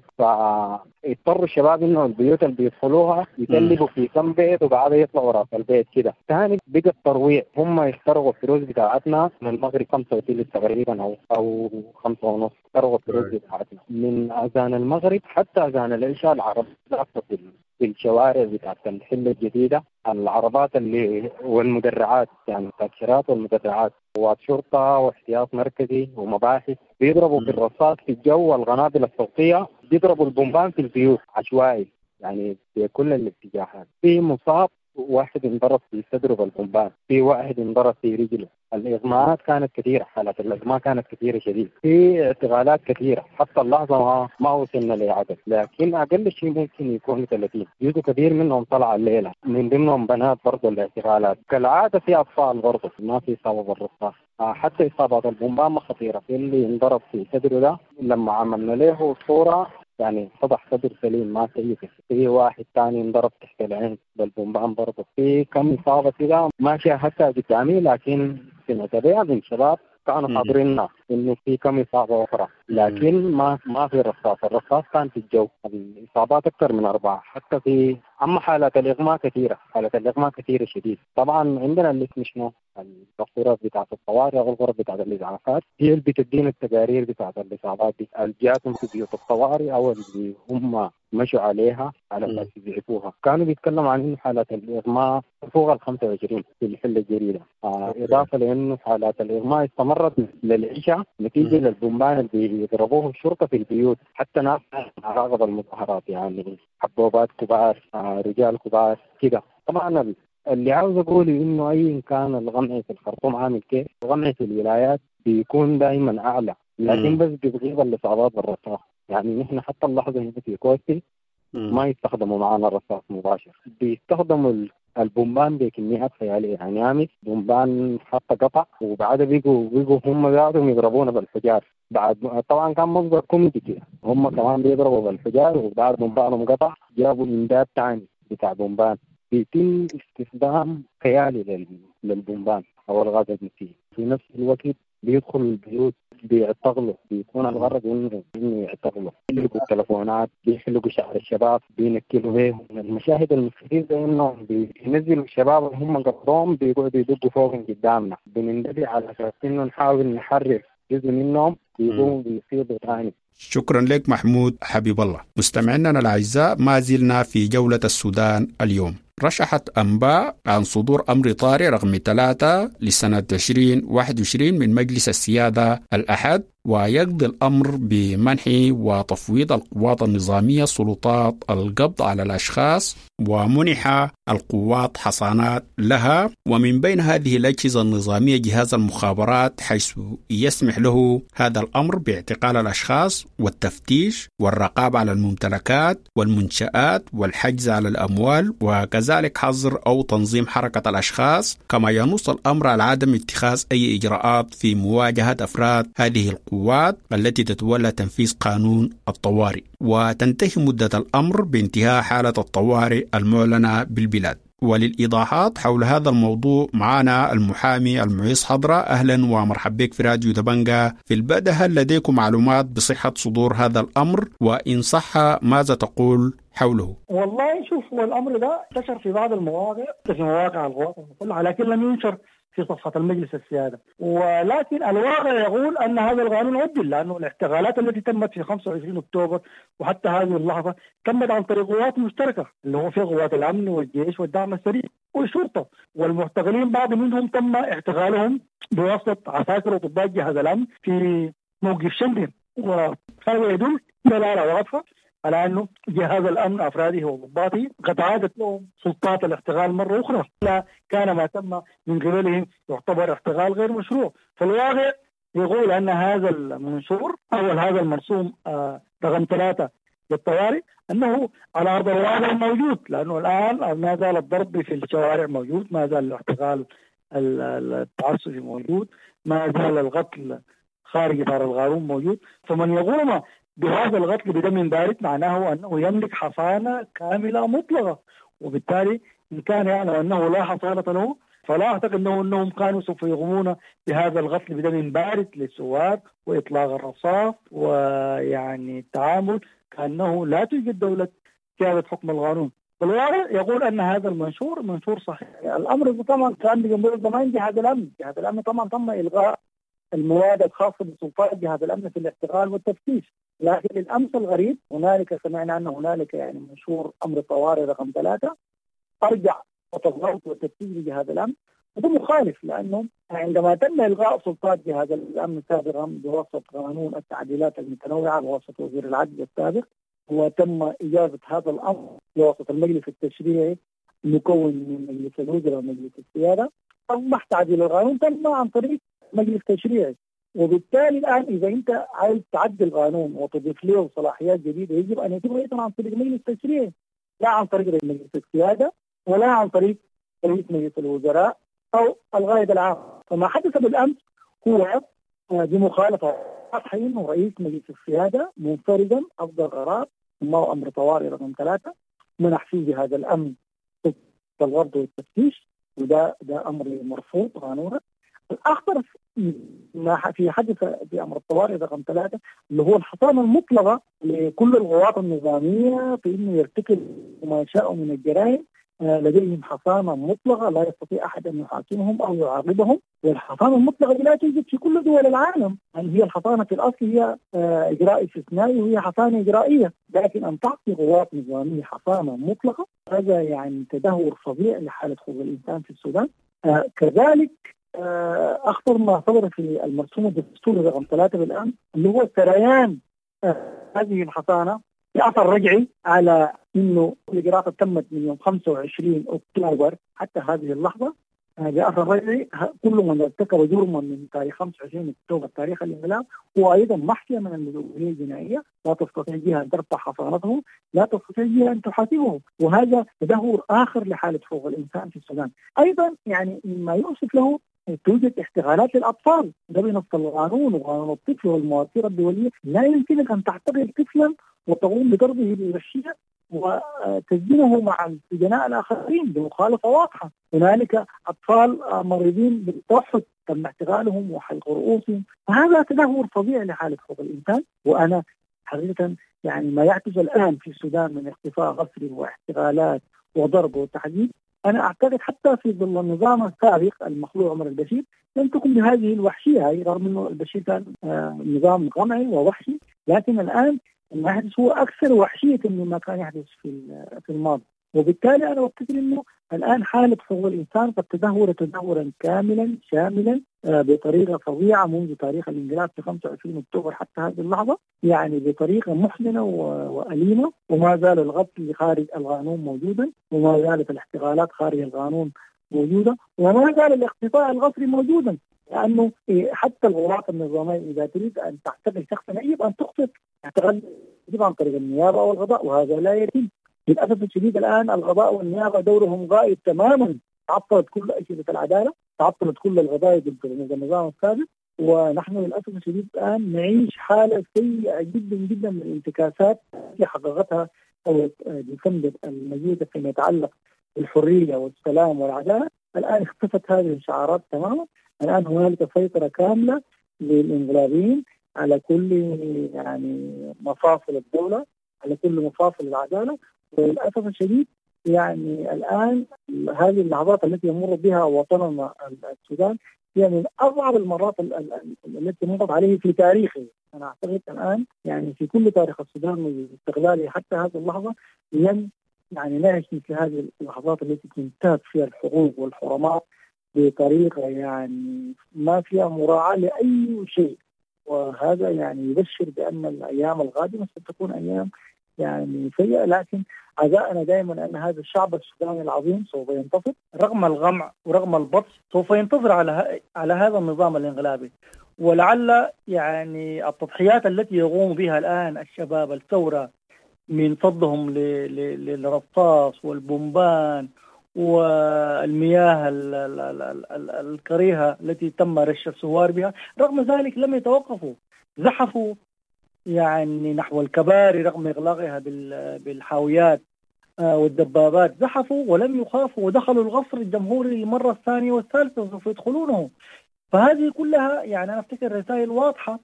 Speaker 8: فاضطروا الشباب انه البيوت اللي بيدخلوها يسلبوا في كم بيت وبعدها يطلعوا راس البيت كده. ثاني بقى الترويع، هم يخترقوا الفلوس بتاعتنا من المغرب خمسة وثلث تقريبا او او خمسة ونص اخترقوا الفلوس بتاعتنا من اذان المغرب حتى اذان العشاء. العرب في في الشوارع بتاعت الحلة الجديدة العربات اللي والمدرعات يعني التاكسيرات والمدرعات قوات شرطة واحتياط مركزي ومباحث بيضربوا في الرصاص في الجو والقنابل الصوتية، بيضربوا البومبان في البيوت عشوائي يعني في كل الاتجاهات. في مصاب واحد انضرب في صدره بالبومبان، في واحد انضرب في رجله. الإغماءات كانت كثيرة، حالات الإغماء كانت كثيرة شديد. في اعتقالات كثيرة حتى اللحظة ما, ما وصلنا لعدد، لكن أقل شيء ممكن يكون ثلاثين. جزء كثير منهم طلع الليلة، من ضمنهم بنات برضو الاعتقالات. كالعادة في أطفال برضو ما في إصابة بالرصاص. حتى إصابات البومبان خطيرة. في اللي انضرب في صدره ده لما عملنا له صورة يعني صدح صدر سليم ما سيئة. في واحد ثاني انضرب تحت العين بالبومبان برضه. في كم إصابة كده ما شاهدتها قدامي لكن سمعتها من شباب كانوا حاضريننا إنه في كم إصابة أخرى، لكن ما ما في رصاص. الرصاص كان في الجو. الإصابات أكثر من أربعة. حتى في أما حالات الإغماء كثيرة، حالات الإغماء كثيرة شديد. طبعا عندنا اللي اسمه شنو الدكتورات بتاعت الطوارئ أو الغرف بتاعت الإسعافات هي اللي بتدينا التقارير بتاعت الإصابات دي اللي جاتهم في بيوت الطوارئ أو اللي هم مشوا عليها على أساس يضعفوها. كانوا بيتكلموا عن إنه حالات الإغماء فوق ال خمسة وعشرين في الحلة الجديدة، آه إضافة لأنه حالات الإغماء استمرت للعشاء نتيجة للبومبان اللي بيضربوه الشرطة في البيوت. حتى ناس عراقب المظاهرات يعني حبوبات كبار، آه رجال كبار كده. طبعا اللي عاوز أقوله إنه أي كان الغمع في الخرطوم عامل كيف، الغمع في الولايات بيكون دائما أعلى، لكن بس بتغيب الإصابات بالرصاص. يعني نحن حتى اللحظة هنا في كوستي ما يستخدموا معنا الرصاص مباشر، بيستخدموا البومبان بكميات خيالية. يعني عامل بومبان حتى قطع وبعد بيجوا بيجوا هم ذاتهم يضربونا بالحجار. بعد طبعا كان مصدر كوميدي كده، هم كمان بيضربوا بالحجار وبعد بومبانهم قطع جابوا إمداد تاني بتاع بومبان. بيتم استخدام خيالي للبومبان أو الغاز النسيج. في نفس الوقت بيدخلوا البيوت بيعتقلوا، بيكون الغرض إنه إنه يعتقلوا، بيحلقوا التلفونات، بيحلقوا شعر الشباب، بينكلوا بيهم. المشاهد المستفزة إنه بينزلوا الشباب وهم قبضهم بيقعدوا يدقوا فوقهم قدامنا. بنندبي على أساس إنه نحاول نحرر جزء منهم بيقوموا بيصيبوا ثاني.
Speaker 2: شكرا لك محمود حبيب الله. مستمعينا الأعزاء، ما زلنا في جولة السودان اليوم. رشحت أنباء عن صدور أمر طارئ رقم ثلاثة لسنة عشرين واحد وعشرين من مجلس السيادة الأحد، ويقضي الأمر بمنح وتفويض القوات النظامية سلطات القبض على الأشخاص، ومنح القوات حصانات لها، ومن بين هذه الأجهزة النظامية جهاز المخابرات، حيث يسمح له هذا الأمر باعتقال الأشخاص والتفتيش والرقابة على الممتلكات والمنشآت والحجز على الأموال، وكذلك حظر أو تنظيم حركة الأشخاص. كما ينص الأمر على عدم اتخاذ أي إجراءات في مواجهة أفراد هذه القوات التي تتولى تنفيذ قانون الطوارئ، وتنتهي مدة الأمر بانتهاء حالة الطوارئ المعلنة بالبلاد. وللإيضاحات حول هذا الموضوع معنا المحامي المعيز حضرة. أهلا ومرحبا بك في راديو دبنجة. في البدء، هل لديكم معلومات بصحة صدور هذا الأمر؟ وإن صح ماذا تقول حوله؟
Speaker 3: والله شوف، هو الأمر ده انتشر في بعض المواقع في مواقع القوات المسلحة، لكن لم ينشر في صفحة المجلس السيادة. ولكن الواقع يقول أن هذا القانون عدل، لأنه الاعتقالات التي تمت في خمسة وعشرين أكتوبر وحتى هذه اللحظة تمت عن طريق قوات مشتركة، اللي هو في قوات الأمن والجيش والدعم السريع والشرطة. والمعتقلين بعض منهم تم اعتقالهم بواسطة عساكر وضباط جهاز الأمن في موقف شنبين، وهذا يدل دلالة واضحة على أنه جهاز الأمن أفراده وضباطه قد عادت لهم سلطات الاحتغال مرة أخرى، لا كان ما تم من قبلهم يعتبر احتغال غير مشروع. فالواقع يقول أن هذا المنشور أو هذا المرسوم آه رقم ثلاثة للطوارئ أنه على أرض الواقع موجود، لأنه الآن ما زال الضرب في الشوارع موجود، ما زال الاحتغال التعسفي موجود، ما زال القتل خارج إطار القانون موجود. فمن يقوم بهذا القتل بدم بارد معناه أنه يملك حصانة كاملة مطلقة، وبالتالي إن كان يعلم أنه لا حصانة له فلا أعتقد أنه أنهم كانوا سوف يقومون بهذا القتل بدم بارد للسوار وإطلاق الرصاص ويعني التعامل كأنه لا توجد دولة كانت حكم القانون. بالواقع يقول أن هذا المنشور منشور صحيح. الأمر طبعا كان بجمهور ضمان جهاز الأمن، جهاز الأمن طبعا تم إلغاء المواد الخاصة بسلطات جهاز الأمن في الاحتغال والتفتيش، لكن للأمس الغريب هنالك سمعنا أن هنالك يعني منشور أمر طوارئ رقم ثلاثة أرجع وتضغط والتفتيش بجهاز الأمن، وده مخالف لأنه عندما تم إلغاء سلطات جهاز الأمن سابقا بواسطة قانون التعديلات المتنوعة بواسطة وزير العدل السابق، وتم إجازة هذا الأمر بواسطة المجلس التشريعي المكون من مجلس الوزراء ومجلس السيادة، أصبح تعديل القانون تم عن طريق مجلس تشريعي. وبالتالي الآن إذا أنت عايز تعدل القانون وتضيف له صلاحيات جديدة يجب أن يتم أيضا عن طريق مجلس تشريعي، لا عن طريق مجلس السيادة ولا عن طريق رئيس مجلس الوزراء أو الغائب العام. فما حدث بالأمس هو بمخالفة واضحة إنه رئيس مجلس السيادة منفردا أصدر قرار ما أمر طوارئ رقم ثلاثة منح فيه جهاز الأمن الغرض والتفتيش، وده ده أمر مرفوض قانونا. الأخطر ما في حدث في أمر الطوارئ رقم ثلاثة اللي هو الحصانة المطلقة لكل القوات النظامية في إنه يرتكب ما يشاء من الجرائم، لديهم حصانة مطلقة لا يستطيع أحد أن يحاكمهم أو يعاقبهم، والحصانة المطلقة لا توجد في كل دول العالم. يعني هي الحصانة في الأصل هي إجراء استثنائي وهي حصانة إجرائية، لكن أن تعطي قوات نظامية حصانة مطلقة هذا يعني تدهور فظيع لحالة حقوق الإنسان في السودان. آه كذلك آه أخطر ما صدر في المرسوم الدستوري رقم ثلاثة بالآن اللي هو سريان آه هذه الحصانة بأثر رجعي على إنه الإجراءات تمت من يوم خمسة وعشرين أكتوبر حتى هذه اللحظة بأثر رجعي. كل من ارتكب جرما من تاريخ خمسة وعشرين أكتوبر تاريخ الانقلاب هو أيضا محكمة من المسؤولية الجنائية، لا تستطيع جهة أن ترفع حصانته، لا تستطيع جهة أن تحاسبه، وهذا تدهور آخر لحالة حقوق الإنسان في السودان. أيضا يعني ما يؤسف له توجد احتغالات للأطفال، ده بنص القانون وقانون الطفل والمواثيق الدولية، لا يمكنك أن تعتقل طفلا وتقوم بضربه بالرشية وتسجينه مع السجناء الآخرين بمخالفة واضحة. هنالك أطفال مريضين بالتوحد تم احتغالهم وحلق رؤوسهم، فهذا تدهور فظيع لحالة حقوق الإنسان. وأنا حقيقة يعني ما يحدث الآن في السودان من اختفاء غصري واحتغالات وضرب وتحديد، أنا أعتقد حتى في ظل النظام السابق المخلوع عمر البشير لم تكن بهذه الوحشية، هي رغم أنه البشير كان آه نظام قمعي ووحشي، لكن الآن ما يحدث هو أكثر وحشية مما كان يحدث في في الماضي. وبالتالي أنا أفتكر أنه الآن حالة حقوق الإنسان قد تدهور تدهورا كاملا شاملا آه بطريقة فظيعة منذ تاريخ الانقلاب في خمسة وعشرين أكتوبر حتى هذه اللحظة، يعني بطريقة محزنة وأليمة. وما زال القتل خارج القانون موجودا، وما زالت الاحتغالات خارج القانون موجودة، وما زال الاختفاء الغصري موجودا، لأنه حتى القوات النظامية إذا تريد أن تعتقل شخصا يجب أن تخطئ اعتقال يجب عن طريق النيابة أو القضاء، وهذا لا يتم. للأسف الشديد الآن القضاء والنيابة دورهم غائب تماما، تعطلت كل أجهزة العدالة، تعطلت كل القضايا ضد النظام السابق، ونحن للأسف الشديد الآن نعيش حالة سيئة جدا جدا من الانتكاسات التي حققتها أو ديسمبر المجيدة فيما يتعلق بالحرية والسلام والعدالة. الآن اختفت هذه الشعارات تماما. الآن هنالك سيطرة كاملة للإنقلابيين على كل يعني مفاصل الدولة، على كل مفاصل العدالة. وللأسف الشديد يعني الآن هذه اللحظات التي يمر بها وطننا السودان هي من أصعب المرات التي مرت عليه في تاريخه. أنا أعتقد الآن يعني في كل تاريخ السودان من استقلاله حتى هذه اللحظة لم يعني نعيش مثل هذه اللحظات التي تنتهك فيها الحقوق والحرمات بطريقة يعني ما فيها مراعاة لأي شيء. وهذا يعني يبشر بأن الأيام القادمة ستكون أيام يعني سيئة، لكن عزائنا دائما أن هذا الشعب السوداني العظيم سوف ينتصر رغم الغمع ورغم البطش، سوف ينتصر على على هذا النظام الانقلابي. ولعل يعني التضحيات التي يقوم بها الآن الشباب الثورة من صدهم للرصاص والبومبان والمياه الكريهة التي تم رش الثوار بها، رغم ذلك لم يتوقفوا، زحفوا يعني نحو الكباري رغم إغلاقها بالحاويات والدبابات، زحفوا ولم يخافوا ودخلوا القصر الجمهوري للمرة الثانية والثالثة وسوف يدخلونه. فهذه كلها يعني أنا أفتكر رسائل واضحة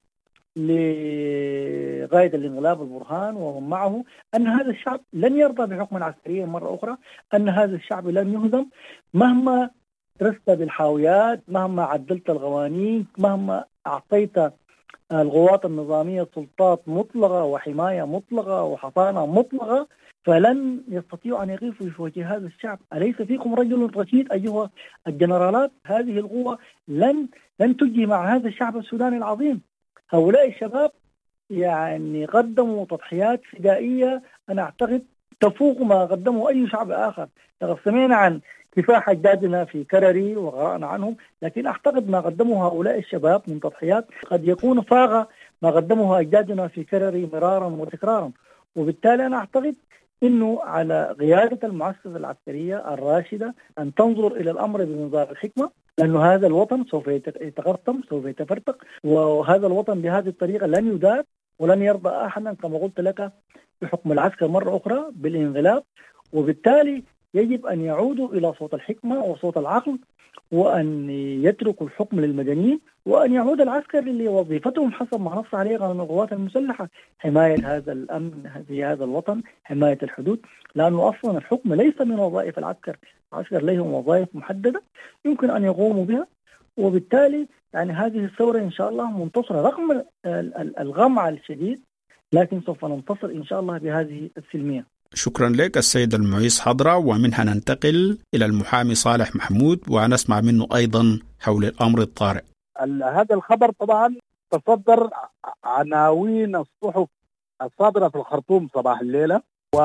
Speaker 3: لغاية الانقلاب البرهان وهم معه أن هذا الشعب لن يرضى بحكم عسكري مرة أخرى، أن هذا الشعب لن يهزم مهما رست بالحاويات، مهما عدلت القوانين، مهما أعطيت القوات النظامية سلطات مطلقة وحماية مطلقة وحصانة مطلقة، فلن يستطيعوا أن يقفوا في وجه هذا الشعب. أليس فيكم رجل رشيد أيها الجنرالات؟ هذه القوة لن لن تجي مع هذا الشعب السوداني العظيم. هؤلاء الشباب يعني قدموا تضحيات فدائية أنا أعتقد تفوق ما قدمه أي شعب آخر. سمعنا عن كفاح أجدادنا في كرري وقرأنا عنهم، لكن أعتقد ما قدمه هؤلاء الشباب من تضحيات قد يكون فاق ما قدمه أجدادنا في كرري مرارا وتكرارا. وبالتالي أنا أعتقد إنه على قيادة المؤسسة العسكرية الراشدة أن تنظر إلى الأمر بمنظار الحكمة، لأنه هذا الوطن سوف يتقسم، سوف يتفرق، وهذا الوطن بهذه الطريقة لن يدار ولن يرضى أحدا كما قلت لك بحكم العسكر مرة أخرى بالانقلاب. وبالتالي يجب أن يعودوا إلى صوت الحكمة وصوت العقل، وأن يتركوا الحكم للمدنيين، وأن يعود العسكر اللي وظيفتهم حسب ما نص عليه قانون القوات المسلحة حماية هذا الأمن في هذا الوطن، حماية الحدود، لأنه أصلا الحكم ليس من وظائف العسكر، العسكر لهم وظائف محددة يمكن أن يقوموا بها. وبالتالي يعني هذه الثورة إن شاء الله منتصرة رغم الغمع الشديد، لكن سوف ننتصر إن شاء الله بهذه السلمية.
Speaker 2: شكرا لك السيد المعيز حضرة، ومنها ننتقل إلى المحامي صالح محمود ونسمع منه أيضا حول الأمر الطارئ.
Speaker 9: هذا الخبر طبعا تصدر عناوين الصحف الصادرة في الخرطوم صباح الليلة،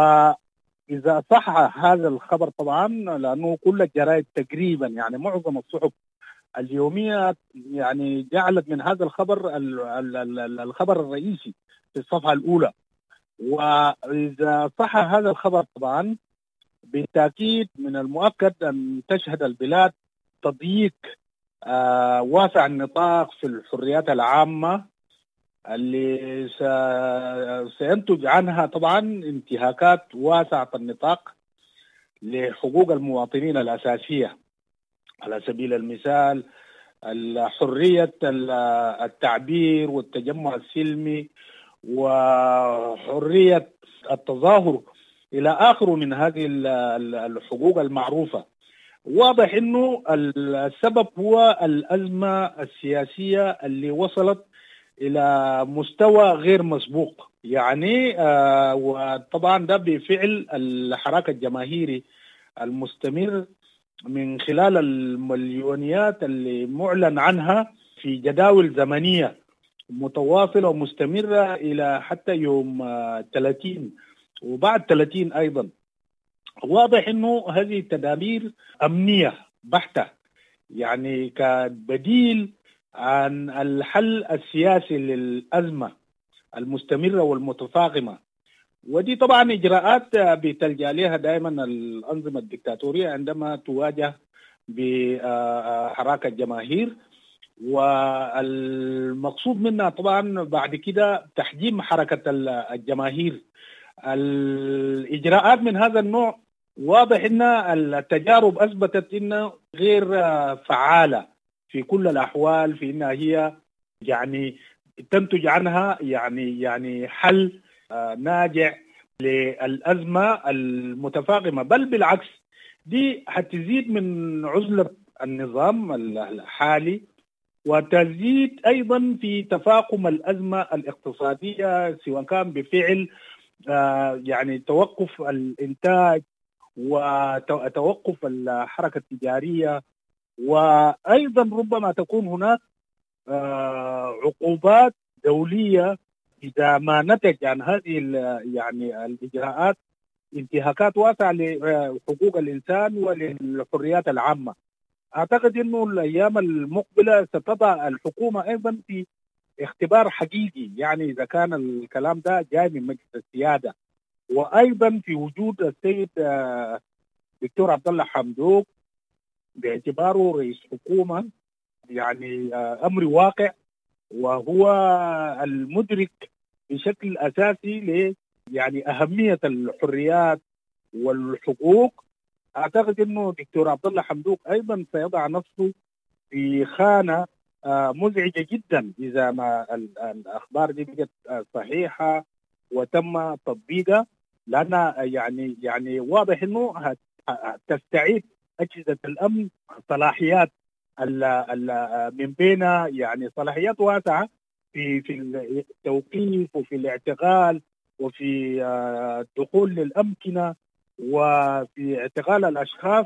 Speaker 9: وإذا صح هذا الخبر طبعا لأنه كل الجرائد تقريبا يعني معظم الصحف اليومية يعني جعلت من هذا الخبر الخبر الرئيسي في الصفحة الأولى. وإذا صح هذا الخبر طبعا بالتأكيد من المؤكد أن تشهد البلاد تضييق آه واسع النطاق في الحريات العامة اللي سينتج عنها طبعا انتهاكات واسعة النطاق لحقوق المواطنين الأساسية، على سبيل المثال حرية التعبير والتجمع السلمي وحرية التظاهر إلى آخره من هذه الحقوق المعروفة. واضح إنه السبب هو الأزمة السياسية اللي وصلت إلى مستوى غير مسبوق يعني آه وطبعا ده بفعل الحراك الجماهيري المستمر من خلال المليونيات اللي معلن عنها في جداول زمنية متواصلة ومستمرة إلى حتى يوم ثلاثين وبعد ثلاثين أيضا. واضح إنه هذه التدابير أمنية بحتة يعني كبديل عن الحل السياسي للأزمة المستمرة والمتفاقمة، ودي طبعا إجراءات بتلجأ لها دائما الأنظمة الدكتاتورية عندما تواجه بحراك الجماهير. والمقصود منها طبعا بعد كده تحجيم حركة الجماهير. الإجراءات من هذا النوع واضح إن التجارب أثبتت إنه غير فعالة في كل الأحوال، في إنها هي يعني تنتج عنها يعني يعني حل ناجع للأزمة المتفاقمة، بل بالعكس دي هتزيد من عزلة النظام الحالي وتزيد أيضا في تفاقم الأزمة الاقتصادية، سواء كان بفعل يعني توقف الإنتاج وتوقف الحركة التجارية، وأيضا ربما تكون هناك عقوبات دولية إذا ما نتج عن هذه يعني الإجراءات انتهاكات واسعة لحقوق الإنسان وللحريات العامة. أعتقد أنه الأيام المقبلة ستضع الحكومة أيضا في اختبار حقيقي، يعني إذا كان الكلام ده جاي من مجلس السيادة، وأيضا في وجود السيد دكتور عبد الله حمدوك باعتباره رئيس حكومة، يعني أمر واقع وهو المدرك بشكل أساسي ل يعني أهمية الحريات والحقوق. أعتقد أنه دكتور عبد الله حمدوك أيضا سيضع نفسه في خانة مزعجة جدا إذا ما الأخبار دي بقت صحيحة وتم تطبيقها، لأن يعني يعني واضح أنه تستعيد أجهزة الأمن صلاحيات من بين يعني صلاحيات واسعة في في التوقيف وفي الاعتقال وفي الدخول للأمكنة وفي اعتقال الأشخاص،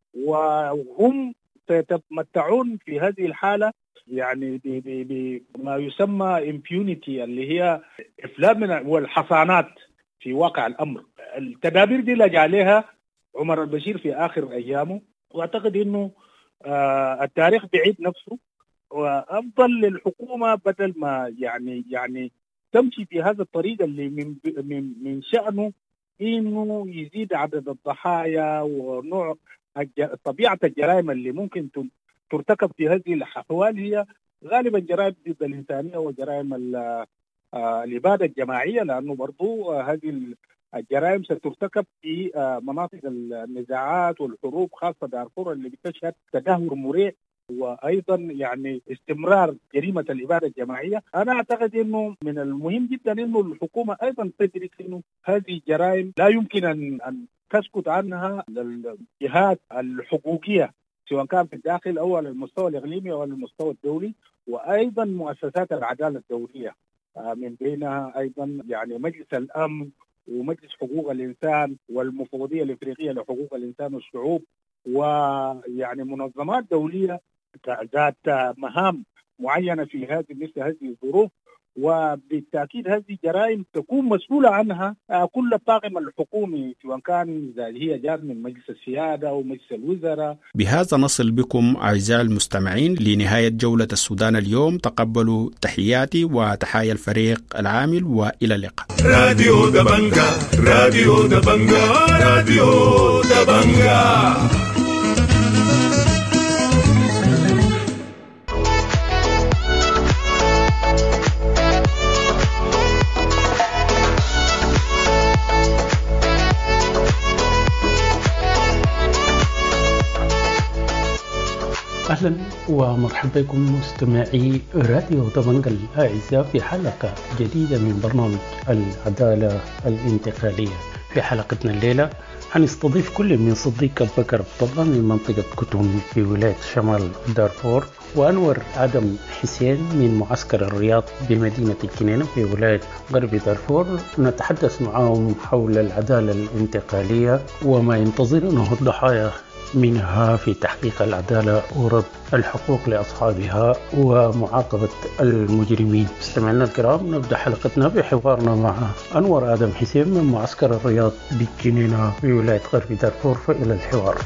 Speaker 9: وهم سيتمتعون في هذه الحالة يعني بما يسمى impunity اللي هي إفلات من والحصانات في واقع الأمر. التدابير دي لجأ عليها عمر البشير في آخر أيامه، وأعتقد أنه آه التاريخ بعيد نفسه، وأفضل للحكومة بدل ما يعني يعني تمشي في هذا الطريق اللي من من من شأنه إنه يزيد عدد الضحايا ونوع طبيعة الجرائم اللي ممكن ترتكب في هذه الأحوال هي غالبا جرائم ضد الإنسانية وجرائم الإبادة الجماعية، لأنه برضو هذه الجرائم سترتكب في مناطق النزاعات والحروب، خاصة دارفور اللي بتشهد تدهور مريع وأيضا يعني استمرار جريمة الإبادة الجماعية. أنا أعتقد أنه من المهم جدا أنه الحكومة أيضا تدرك أنه هذه الجرائم لا يمكن أن, أن تسكت عنها الجهات الحقوقية، سواء كان في الداخل أو على المستوى الإقليمي أو على المستوى الدولي، وأيضا مؤسسات العدالة الدولية من بينها أيضا يعني مجلس الأمن ومجلس حقوق الإنسان والمفوضية الإفريقية لحقوق الإنسان والشعوب، ويعني منظمات دولية ذات مهام معينة في هذه مثل هذه الظروف. وبالتأكيد هذه جرائم تكون مسؤولة عنها كل الطاقم الحكومي، سواء كان إذا هي جات من مجلس السيادة أو مجلس الوزراء.
Speaker 2: بهذا نصل بكم أعزائي المستمعين لنهاية جولة السودان اليوم. تقبلوا تحياتي وتحايا الفريق العامل، وإلى اللقاء.
Speaker 1: راديو دبنجا راديو دبنجا راديو دبنجا.
Speaker 10: أهلا ومرحبا بكم مستمعي راديو دبنجا الأعزاء في حلقة جديدة من برنامج العدالة الانتقالية. في حلقتنا الليلة هنستضيف كل من صديق بكر عبد الله من منطقة كتون في ولاية شمال دارفور، وأنور آدم حسين من معسكر الرياض بمدينة الجنينة في ولاية غرب دارفور. نتحدث معهم حول العدالة الانتقالية وما ينتظرونه الضحايا منها في تحقيق العدالة ورد الحقوق لأصحابها ومعاقبة المجرمين. مستمعينا الكرام، نبدأ حلقتنا بحوارنا مع أنور آدم حسين من معسكر الرياض بالجنينة في ولاية غرب دارفور، فإلى الحوار.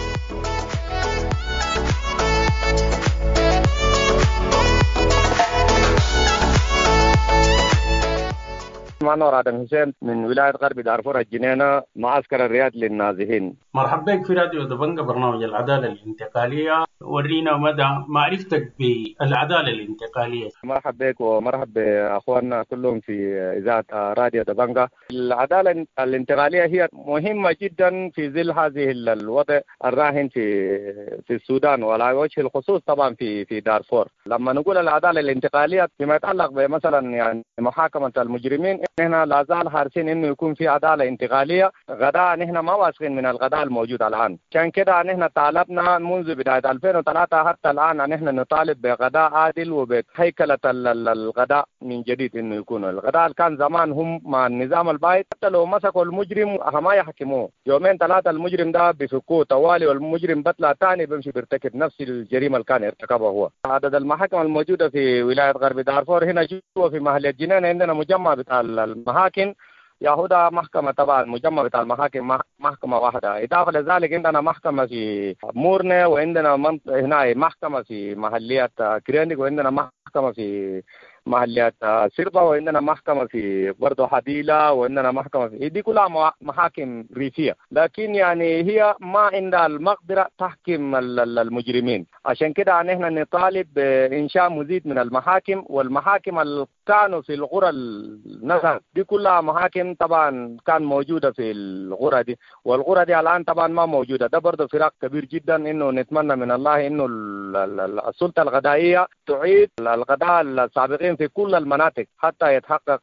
Speaker 8: أنور آدم حسين من ولاية غرب دارفور الجنينة، معسكر الرياض للنازحين.
Speaker 10: مرحبا بك في راديو دبنجا برنامج العدالة الانتقالية. ورينا مدى معرفتك بالعدالة الانتقالية.
Speaker 8: مرحبا بك ومرحبا بأخواننا كلهم في إذاعة راديو دبنجا. العدالة الانتقالية هي مهمة جدا في ظل هذه الوضع الراهن في في السودان، وعلى وجه الخصوص طبعا في في دارفور. لما نقول العدالة الانتقالية فيما يتعلق بمثلا يعني محاكمة المجرمين،
Speaker 11: نحن لا زال حريصين انه يكون في عداله انتقاليه. غداء نحن ما واثقين من الغداء الموجود الان، عشان كده نحن طالبنا منذ بدايه ألفين وثلاثة حتى الان ان نحن نطالب بغداء عادل وبهيكله الغداء من جديد، انه يكون الغداء اللي كان زمان هم مع النظام البايد حتى لو مسكوا المجرم ما يحكموه، يومين ثلاثه المجرم ده بيفكوه طوالي والمجرم بطلع ثاني بيمشي بيرتكب نفس الجريمه اللي كان ارتكبها هو. عدد المحاكم الموجوده في ولايه غرب دارفور هنا جوا في محلية جنين عندنا مجمع بتاع المحاكم يهودا محكمة، طبعا مجمع بتاع المحاكم محكمة واحدة. إضافة لذلك عندنا محكمة في مورنة، وعندنا هنا محكمة في محلية كرينيك، وعندنا محكمة في محليات سربة، وعندنا محكمة في برضه حديلة، وعندنا محكمة في دي كلها محاكم ريفية، لكن يعني هي ما عندها المقدرة تحكم المجرمين. عشان كده نحن نطالب بإنشاء مزيد من المحاكم، والمحاكم اللي كانوا في القرى النزل دي كلها محاكم طبعا كان موجودة في القرى دي، والقرى دي الآن طبعا ما موجودة. ده برضه فراق كبير جدا، إنه نتمنى من الله إنه السلطة الغذائية تعيد الغداء السابقين في كل المناطق حتى يتحقق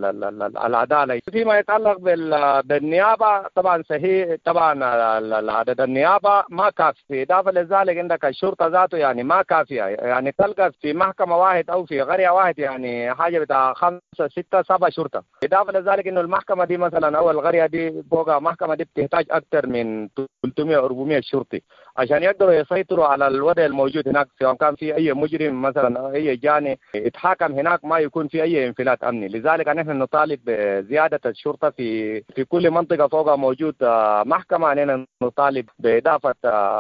Speaker 11: العدالة. فيما يتعلق بالنيابة طبعا صحيح، طبعا عدد النيابة ما كافي. إضافة لذلك عندك الشرطة ذاته يعني ما كافية، يعني تلقى في محكمة واحد أو في قرية واحد يعني حاجة بتاع خمسة ستة سبعة شرطة. إضافة لذلك إنه المحكمة دي مثلا أو القرية دي فوق المحكمة دي بتحتاج أكثر من ثلاثمائة أربعمائة شرطي عشان يقدروا يسيطروا على الوضع الموجود هناك، سواء كان في أي مجرم مثلا أو أي جاني يتحاكم هناك ما يكون في أي انفلات أمني. لذلك نحن نطالب بزيادة الشرطة في في كل منطقة فوق موجود محكمة. نحن نطالب بإضافة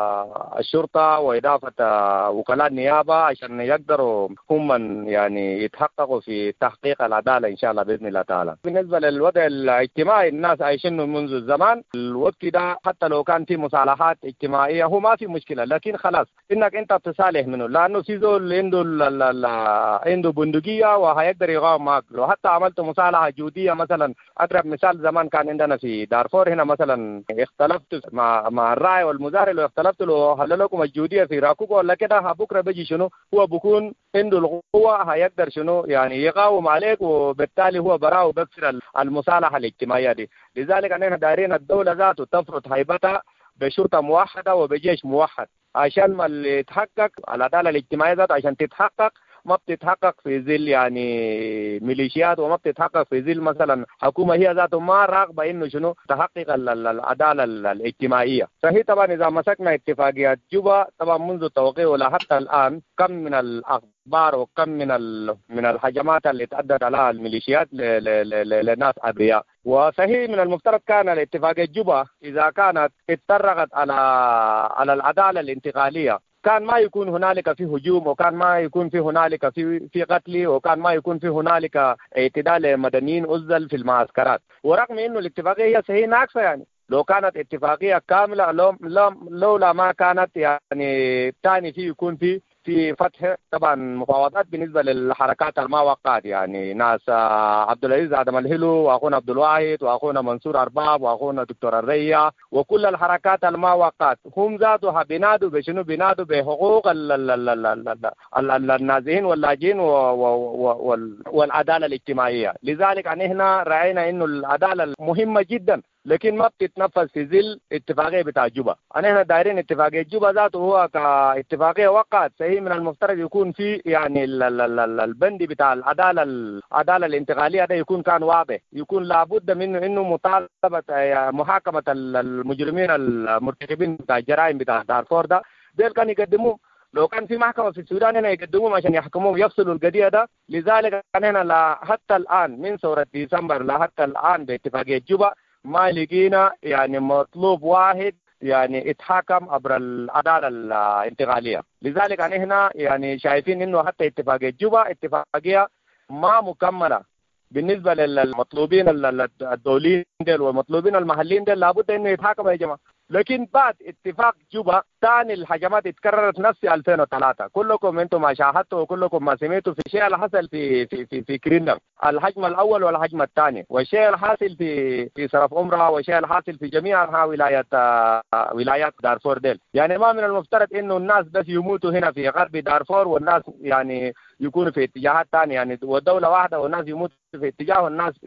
Speaker 11: الشرطة وإضافة وكلاء النيابة عشان يقدروا هم يعني يتحققوا في تحقيق العدالة إن شاء الله بإذن الله تعالى. بالنسبة للوضع الاجتماعي الناس عايشينه منذ الزمان، الوقت ده حتى لو كان في مصالحات اجتماعية هو ما في مشكلة، لكن خلاص إنك أنت تصالح منه، لأنه في زول عنده عنده بندقية وهيقدر يقاوم معك. لو حتى عملت مصالحة جودية مثلا، أقرب مثال زمان كان عندنا في دارفور هنا مثلا، اختلفت مع مع الراعي والمزارع، لو اختلفت له هل لكم الجودية في راكوب ولا كده، بكرة بيجي شنو هو بكون عنده القوة هيقدر شنو يعني يقاوم عليك، وبالتالي هو براه وبكسر المصالحة الاجتماعية دي. لذلك نحن دايرين الدولة ذاته تفرض هيبتها بشرطة موحدة وبجيش موحد عشان ما اللي يتحقق العدالة الاجتماعية ذاته عشان تتحقق ما بتتحقق في ظل يعني ميليشيات، وما بتتحقق في ظل مثلا حكومة هي ذاته ما راغبة إنه شنو تحقق العدالة الاجتماعية. صحيح طبعا إذا مسكنا اتفاقيات جوبا طبعا منذ توقيعه لحتى الآن كم من الأخبار وكم من من الهجمات اللي تأدت على الميليشيات لناس أبرياء. وصحيح من المفترض كان الاتفاقية جوبا إذا كانت اتطرقت على على العدالة الانتقالية كان ما يكون هنالك في هجوم، وكان ما يكون في هنالك في في قتل، وكان ما يكون في هنالك اعتداء لمدنيين أزل في المعسكرات. ورغم إنه الاتفاقية هي صحيح ناقصة، يعني لو كانت اتفاقية كاملة لو لولا ما كانت يعني ثاني في يكون في في فتح طبعا مفاوضات بالنسبة للحركات الما وقعت، يعني ناس عبد العزيز آدم الهلو وأخونا عبد الواحد وأخونا منصور أرباب وأخونا دكتور الريا وكل الحركات الما وقعت هم ذاتها بينادوا بشنو بينادوا بحقوق النازحين واللاجئين والعدالة الاجتماعية. لذلك هنا رأينا إنه العدالة مهمة جدا لكن ما بتتنفذ في ظل اتفاقية بتاع جوبا. أنا هنا دايرين اتفاقية جوبا ذاته هو كاتفاقية وقعت صحيح من المفترض يكون في يعني البند بتاع العدالة العدالة الانتقالية ده يكون كان واضح، يكون لابد منه إنه مطالبة محاكمة المجرمين المرتكبين بتاع الجرائم بتاع دارفور ده ديل كان يقدموه. لو كان في محكمة في السودان هنا يقدموهم عشان يحكموهم يفصلوا القضية ده. لذلك كان هنا لا حتى الآن من ثورة ديسمبر لا حتى الآن باتفاقية جوبا ما لقينا يعني مطلوب واحد يعني اتحاكم عبر العدالة الانتقالية. لذلك أنا هنا يعني شايفين إنه حتى اتفاقية جوبا اتفاقية ما مكملة بالنسبة للمطلوبين الدوليين ديل والمطلوبين المحليين ديل لابد إنه يتحاكموا يا جماعة. لكن بعد اتفاق جوبا ثاني الهجمات اتكررت نفس ألفين وثلاثة. كلكم انتم ما شاهدتوا وكلكم ما سمعتوا في الشيء اللي حصل في في في في كريندم، الهجمه الاول والهجمه الثاني، والشيء الحاصل في في صرف عمره، والشيء الحاصل في جميع انحاء ولايات آه ولايات دارفور ديل. يعني ما من المفترض انه الناس بس يموتوا هنا في غرب دارفور والناس يعني يكونوا في اتجاهات ثانيه، يعني والدوله واحده والناس يموتوا في اتجاه والناس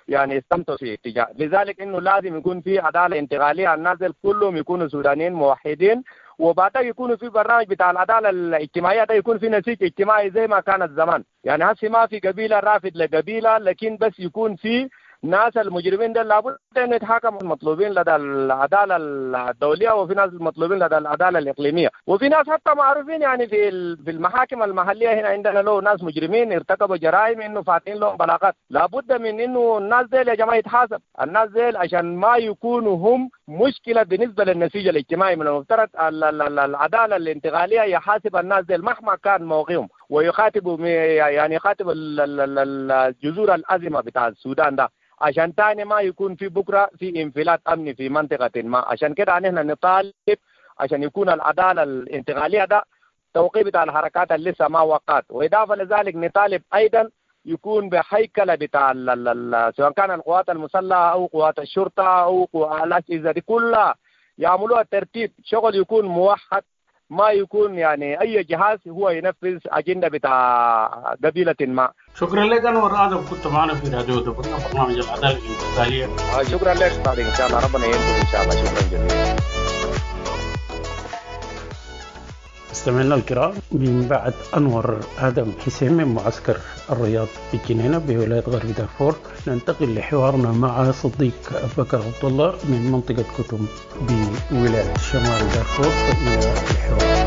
Speaker 11: يعني استمتوا في اتجاه. لذلك انه لازم يكون في عداله انتقاليه، الناس كلهم يكونوا سودانيين موحدين، وبعدها يكونوا في برنامج بتاع العداله الاجتماعيه ده يكون في نسيج اجتماعي زي ما كانت زمان. يعني هسه ما في قبيله رافد لقبيله، لكن بس يكون في ناس المجرمين ده لابد ان يتحاكموا، المطلوبين لدى العداله الدوليه، وفي ناس المطلوبين لدى العداله الاقليميه، وفي ناس حتى معروفين يعني في في المحاكم المحليه هنا عندنا له ناس مجرمين ارتكبوا جرائم انه فاتين لهم بلاغات. لابد من انه الناس ديل يا جماعه يتحاسب، الناس ديل عشان ما يكونوا هم مشكله بالنسبه للنسيج الاجتماعي. من المفترض العداله الانتقاليه يحاسب الناس ديل مهما كان موقعهم، ويخاطبوا يعني يخاطب الجذور الازمه بتاع السودان ده، عشان تاني ما يكون في بكره في انفلات امني في منطقه ما. عشان كده نحن نطالب عشان يكون العداله الانتقاليه ده توقيع بتاع الحركات اللي لسه ما وقعت، واضافه لذلك نطالب ايضا يكون بهيكله بتاع سواء كان القوات المسلحه او قوات الشرطه او الاجهزه دي كلها يعملوها ترتيب شغل يكون موحد، ما يكون يعني اي جهاز هو ينفذ اجنده بتاع قبيله ما.
Speaker 10: شكرا لك انور ادم، كنت معنا في راديو دبنجا برنامج العداله الانتقاليه.
Speaker 11: آه شكرا لك صادق، ان شاء الله ربنا ينصر ان شاء الله. شكرا جزيلا.
Speaker 10: مستمعينا الكرام، من بعد انور ادم حسين من معسكر الرياض بالجنينه بولايه غرب دارفور، ننتقل لحوارنا مع صديق بكر عبد الله من منطقه كتم بولايه شمال دارفور. الى الحوار.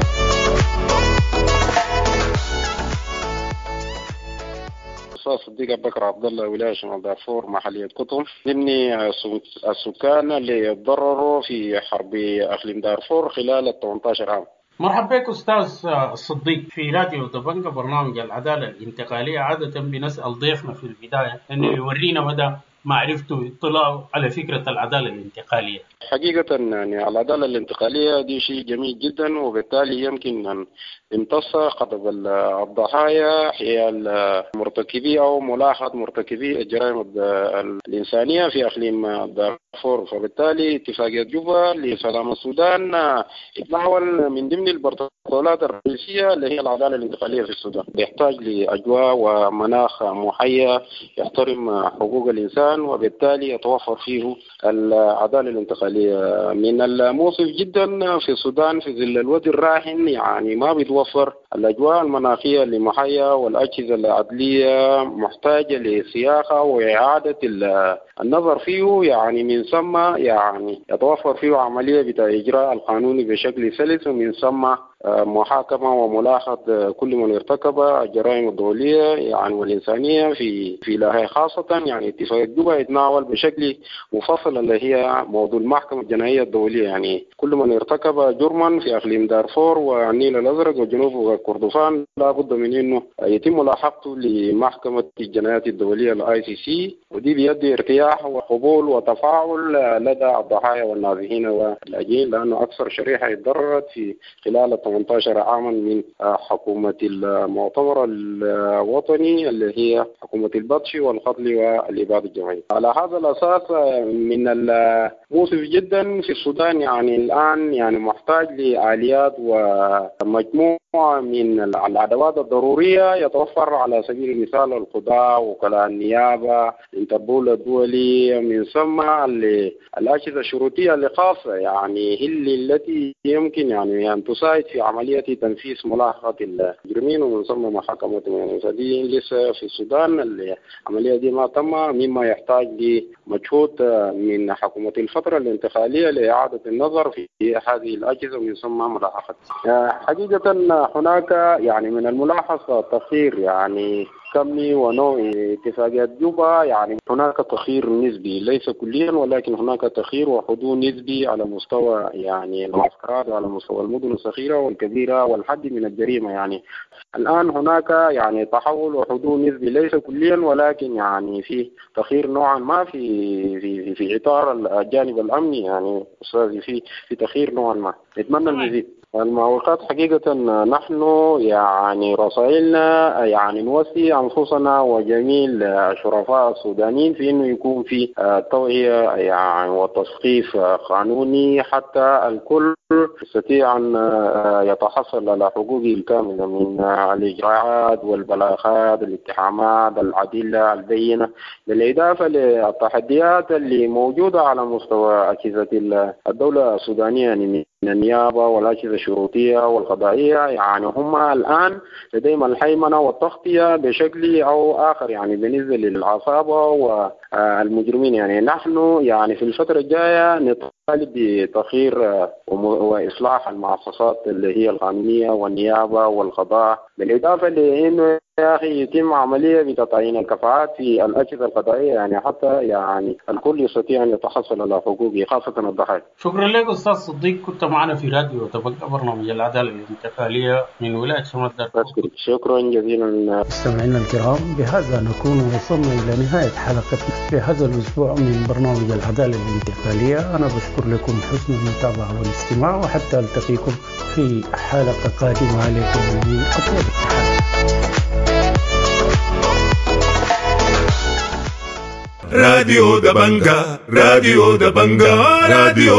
Speaker 12: صديق بكر عبد الله ولايه شمال دارفور محليه كتم، ضمن السكان اللي تضرروا في حرب اقليم دارفور خلال ال ثمانية عشر عام.
Speaker 10: مرحبا بك أستاذ صديق في راديو دبنجا برنامج العدالة الانتقالية. عادة بنسأل ضيفنا في البداية أنه يورينا مدى معرفته اطلاعه على فكرة العدالة الانتقالية.
Speaker 12: حقيقة يعني العدالة الانتقالية دي شيء جميل جدا، وبالتالي يمكن أن امتص غضب الضحايا هي المرتكبي أو ملاحظة مرتكبي الجرائم الإنسانية في أقليم دارفور. فبالتالي اتفاقية جوبا لسلام السودان يتناول من ضمن البروتوكولات الرئيسية اللي هي العدالة الانتقالية في السودان، يحتاج لأجواء ومناخ محيا يحترم حقوق الإنسان، وبالتالي يتوفر فيه العدالة الانتقالية. من المؤسف جدا في السودان في ظل الوضع الراهن يعني ما بيتوفر الأجواء المناخية لمحيا، والأجهزة العدلية محتاجة لسياقة وإعادة النظر فيه، يعني من ثم يعني يتوفر فيه عملية بتاع إجراء القانوني بشكل سلس، ومن ثم محاكمة وملاحظة كل من ارتكب الجرائم الدولية يعني والإنسانية في في لاهي، خاصة يعني اتفاقية جوبا يتناول بشكل مفصل اللي هي موضوع المحكمة الجنائية الدولية. يعني كل من ارتكب جرما في أقليم دارفور والنيل الأزرق وجنوب كردفان لا بد من إنه يتم ملاحقته لمحكمة الجنايات الدولية الآي سي سي، ودي بيدي ارتياح وقبول وتفاعل لدى الضحايا والنازحين واللاجئين، لأنه أكثر شريحة اتضررت في خلال ثمانية عشر عاما من حكومة المؤتمر الوطني اللي هي حكومة البطش والقتل والإبادة الجماعية. على هذا الأساس من المؤسف جدا في السودان يعني الآن يعني محتاج لآليات ومجموعة من الأدوات الضرورية يتوفر على سبيل المثال القضاء، وكلاء النيابة، الانتربول الدولي، من ثم الأجهزة الشروطية اللي خاصة يعني هي التي يمكن يعني أن تساعد في عملية تنفيذ ملاحقة المجرمين ومن ثم محاكمتهم. فدي لسه في السودان العملية دي ما تم، مما يحتاج لمجهود من حكومة الفترة الانتقالية لإعادة النظر في هذه الأجهزة ومن ثم ملاحقتها. حقيقة هناك يعني من الملاحظة تأخير يعني كمي ونوعي. اتفاقية جوبا يعني هناك تأخير نسبي ليس كليا، ولكن هناك تأخير وحدود نسبي على مستوى يعني المعسكرات وعلى مستوى المدن الصغيرة والكبيرة والحد من الجريمة. يعني الآن هناك يعني تحول وحدود نسبي ليس كليا، ولكن يعني في تأخير نوعا ما في في في, في إطار الجانب الأمني يعني أستاذي في في تأخير نوعا ما. نتمنى المزيد. المعوقات حقيقة نحن يعني رسائلنا يعني نوصي أنفسنا وجميع الشرفاء السودانيين في إنه يكون في توعية يعني وتثقيف قانوني حتى الكل يستطيع أن يتحصل على حقوقه الكاملة من الإجراءات والبلاغات الاتهامات العديلة البينة، بالإضافة للتحديات اللي موجودة على مستوى أجهزة الدولة السودانية يعني من النيابة والأجهزة الشرطية والقضائية. يعني هم الآن لديهم الهيمنة والتغطية بشكل أو آخر يعني بالنسبة للعصابة والمجرمين. يعني نحن يعني في الفترة الجاية نطالب بتغيير وإصلاح المؤسسات اللي هي القانونية والنيابة والقضاء، بالإضافة لأنه يا أخي يتم عملية بتعيين الكفاءات في الأجهزة القضائية يعني حتى يعني الكل يستطيع أن يتحصل على حقوقه خاصة الضحايا.
Speaker 10: شكرا لك أستاذ صديق، كنت معنا في راديو تبقى برنامج العدالة الانتقالية من ولاية شمال دارفور.
Speaker 12: شكرا جزيلا.
Speaker 10: مستمعينا الكرام، بهذا نكون وصلنا إلى نهاية حلقتنا في هذا الأسبوع من برنامج العدالة الانتقالية. أنا بشكر لكم حسن المتابعة والاستماع، وحتى ألتقيكم في حلقة قادمة عليكم من أطيب التحيات.
Speaker 1: راديو دبنجا راديو دبنجا راديو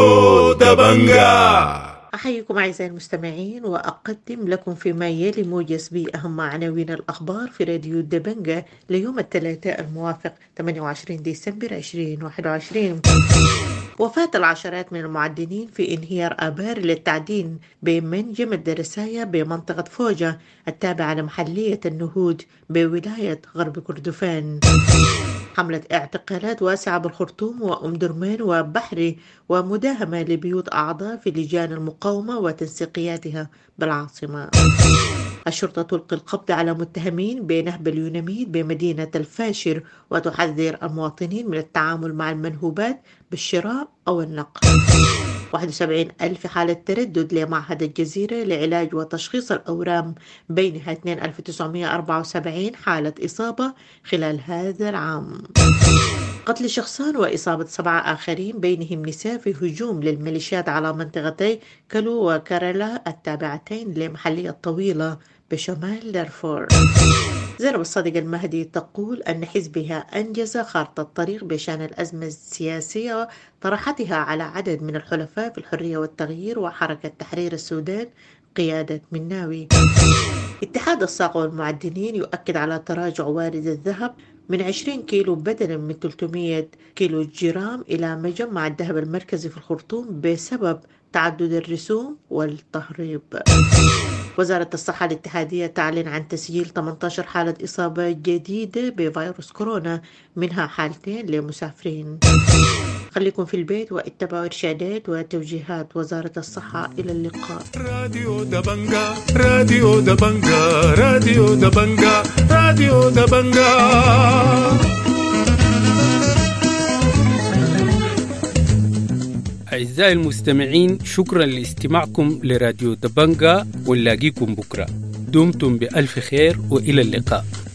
Speaker 1: دبنجا.
Speaker 13: أحييكم أعزائي المستمعين، وأقدم لكم فيما يلي موجز بأهم عناوين الأخبار في راديو دبنجا ليوم الثلاثاء الموافق ثمانية وعشرين ديسمبر ألفين وواحد وعشرين. وفاة العشرات من المعدنين في انهيار آبار للتعدين بمنجم الدرساية بمنطقة فوجة التابعة لمحلية النهود بولاية غرب كردفان. حملة اعتقالات واسعة بالخرطوم وأم درمان وبحري ومداهمة لبيوت أعضاء في لجان المقاومة وتنسيقياتها بالعاصمة. الشرطة تلقي القبض على متهمين بنهب اليوناميد بمدينة الفاشر وتحذر المواطنين من التعامل مع المنهوبات بالشراء أو النقل. واحد وسبعين ألف حالة تردد لمعهد الجزيرة لعلاج وتشخيص الأورام، بينها اثنين ألف وتسعمائة وأربعة وسبعين حالة إصابة خلال هذا العام. قتل شخصان وإصابة سبعة آخرين بينهم نساء في هجوم للميليشيات على منطقتي كلو وكارلا التابعتين لمحلية طويلة بشمال دارفور. زينب الصادق المهدي تقول أن حزبها أنجز خارطة الطريق بشأن الأزمة السياسية، طرحتها على عدد من الحلفاء في الحرية والتغيير وحركة تحرير السودان قيادة مناوي. اتحاد الصاغة والمعدنين يؤكد على تراجع وارد الذهب من عشرين كيلو بدلا من ثلاثمائة كيلو جرام إلى مجمع الذهب المركزي في الخرطوم بسبب تعدد الرسوم والتهريب. وزارة الصحة الاتحادية تعلن عن تسجيل ثمانية عشر حالة إصابة جديدة بفيروس كورونا، منها حالتين لمسافرين. خليكم في البيت واتبعوا إرشادات وتوجيهات وزارة الصحة. إلى اللقاء.
Speaker 1: راديو دبنجا راديو دبنجا راديو دبنجا راديو دبنجا.
Speaker 2: أعزائي المستمعين، شكرا لاستماعكم لراديو دبنجا، ونلاقيكم بكرة. دمتم بألف خير وإلى اللقاء.